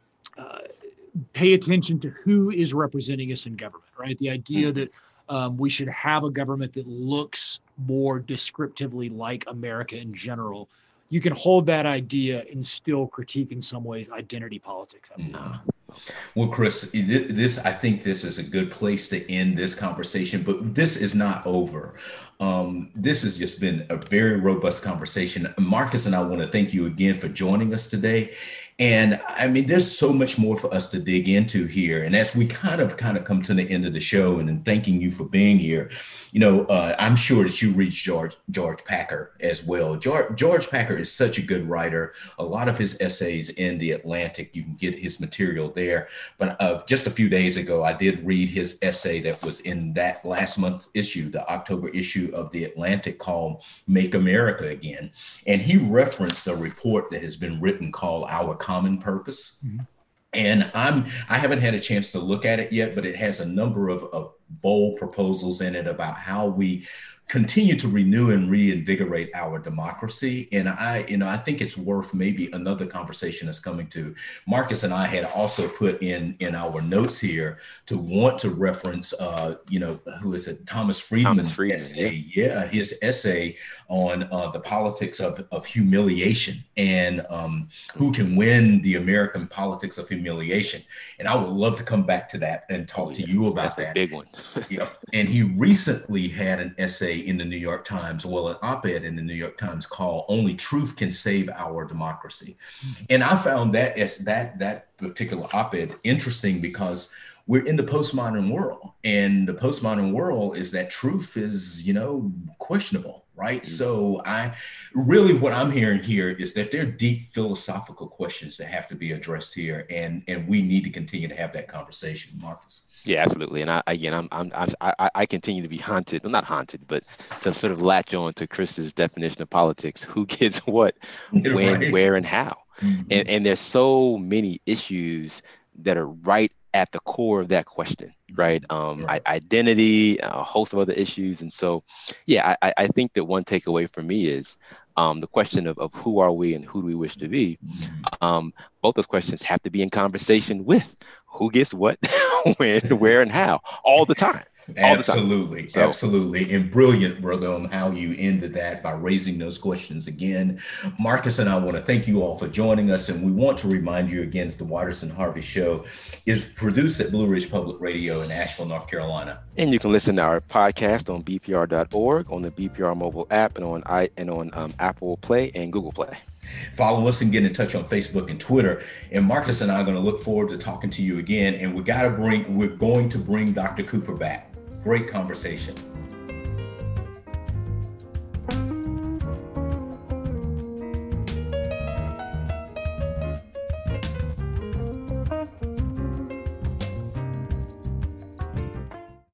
uh, pay attention to who is representing us in government, right? The idea mm-hmm. that um, we should have a government that looks more descriptively like America in general. You can hold that idea and still critique in some ways identity politics. I mean,
no. Well, Chris, this I think this is a good place to end this conversation, but this is not over. Um, this has just been a very robust conversation. Marcus and I want to thank you again for joining us today. And I mean, there's so much more for us to dig into here. And as we kind of kind of come to the end of the show, and then thanking you for being here, you know, uh, I'm sure that you reached George George Packer as well. George, George Packer is such a good writer. A lot of his essays in The Atlantic, you can get his material there. But uh, just a few days ago, I did read his essay that was in that last month's issue, the October issue of The Atlantic, called Make America Again. And he referenced a report that has been written called Our Common Purpose. Mm-hmm. And I'm, I haven't had a chance to look at it yet, but it has a number of, of bold proposals in it about how we continue to renew and reinvigorate our democracy. And I, you know, I think it's worth maybe another conversation that's coming to. Marcus and I had also put in in our notes here to want to reference, uh, you know, who is it? Thomas Friedman's Thomas Friedman, essay. Yeah. yeah, his essay on uh, the politics of, of humiliation and um, who can win the American politics of humiliation. And I would love to come back to that and talk oh, yeah. to you about
that's
that.
A big one.
yeah. And he recently had an essay in the New York Times, well, an op-ed in the New York Times called "Only Truth Can Save Our Democracy." Mm-hmm. And I found that as that that particular op-ed interesting because we're in the postmodern world, and the postmodern world is that truth is, you know, questionable, right? Mm-hmm. So I really, what I'm hearing here is that there are deep philosophical questions that have to be addressed here, and and we need to continue to have that conversation, Marcus.
Yeah, absolutely. And I, again, I'm, I'm, I, I continue to be haunted, well, not haunted, but to sort of latch on to Chris's definition of politics: who gets what, when, right. where, and how. Mm-hmm. And and there's so many issues that are right at the core of that question, right? Um,
Right.
I, identity, a host of other issues. And so, yeah, I, I think that one takeaway for me is um, the question of, of who are we and who do we wish to be? Um, both those questions have to be in conversation with who gets what, when, where, and how, all the time. All
Absolutely,
so,
absolutely. And brilliant, brother, on how you ended that by raising those questions again. Marcus and I want to thank you all for joining us. And we want to remind you again that the Waters and Harvey Show is produced at Blue Ridge Public Radio in Asheville, North Carolina.
And you can listen to our podcast on B P R dot org, on the B P R mobile app, and on i and on um, Apple Play and Google Play.
Follow us and get in touch on Facebook and Twitter. And Marcus and I are going to look forward to talking to you again. And we got to bring, we're going to bring Doctor Cooper back. Great conversation.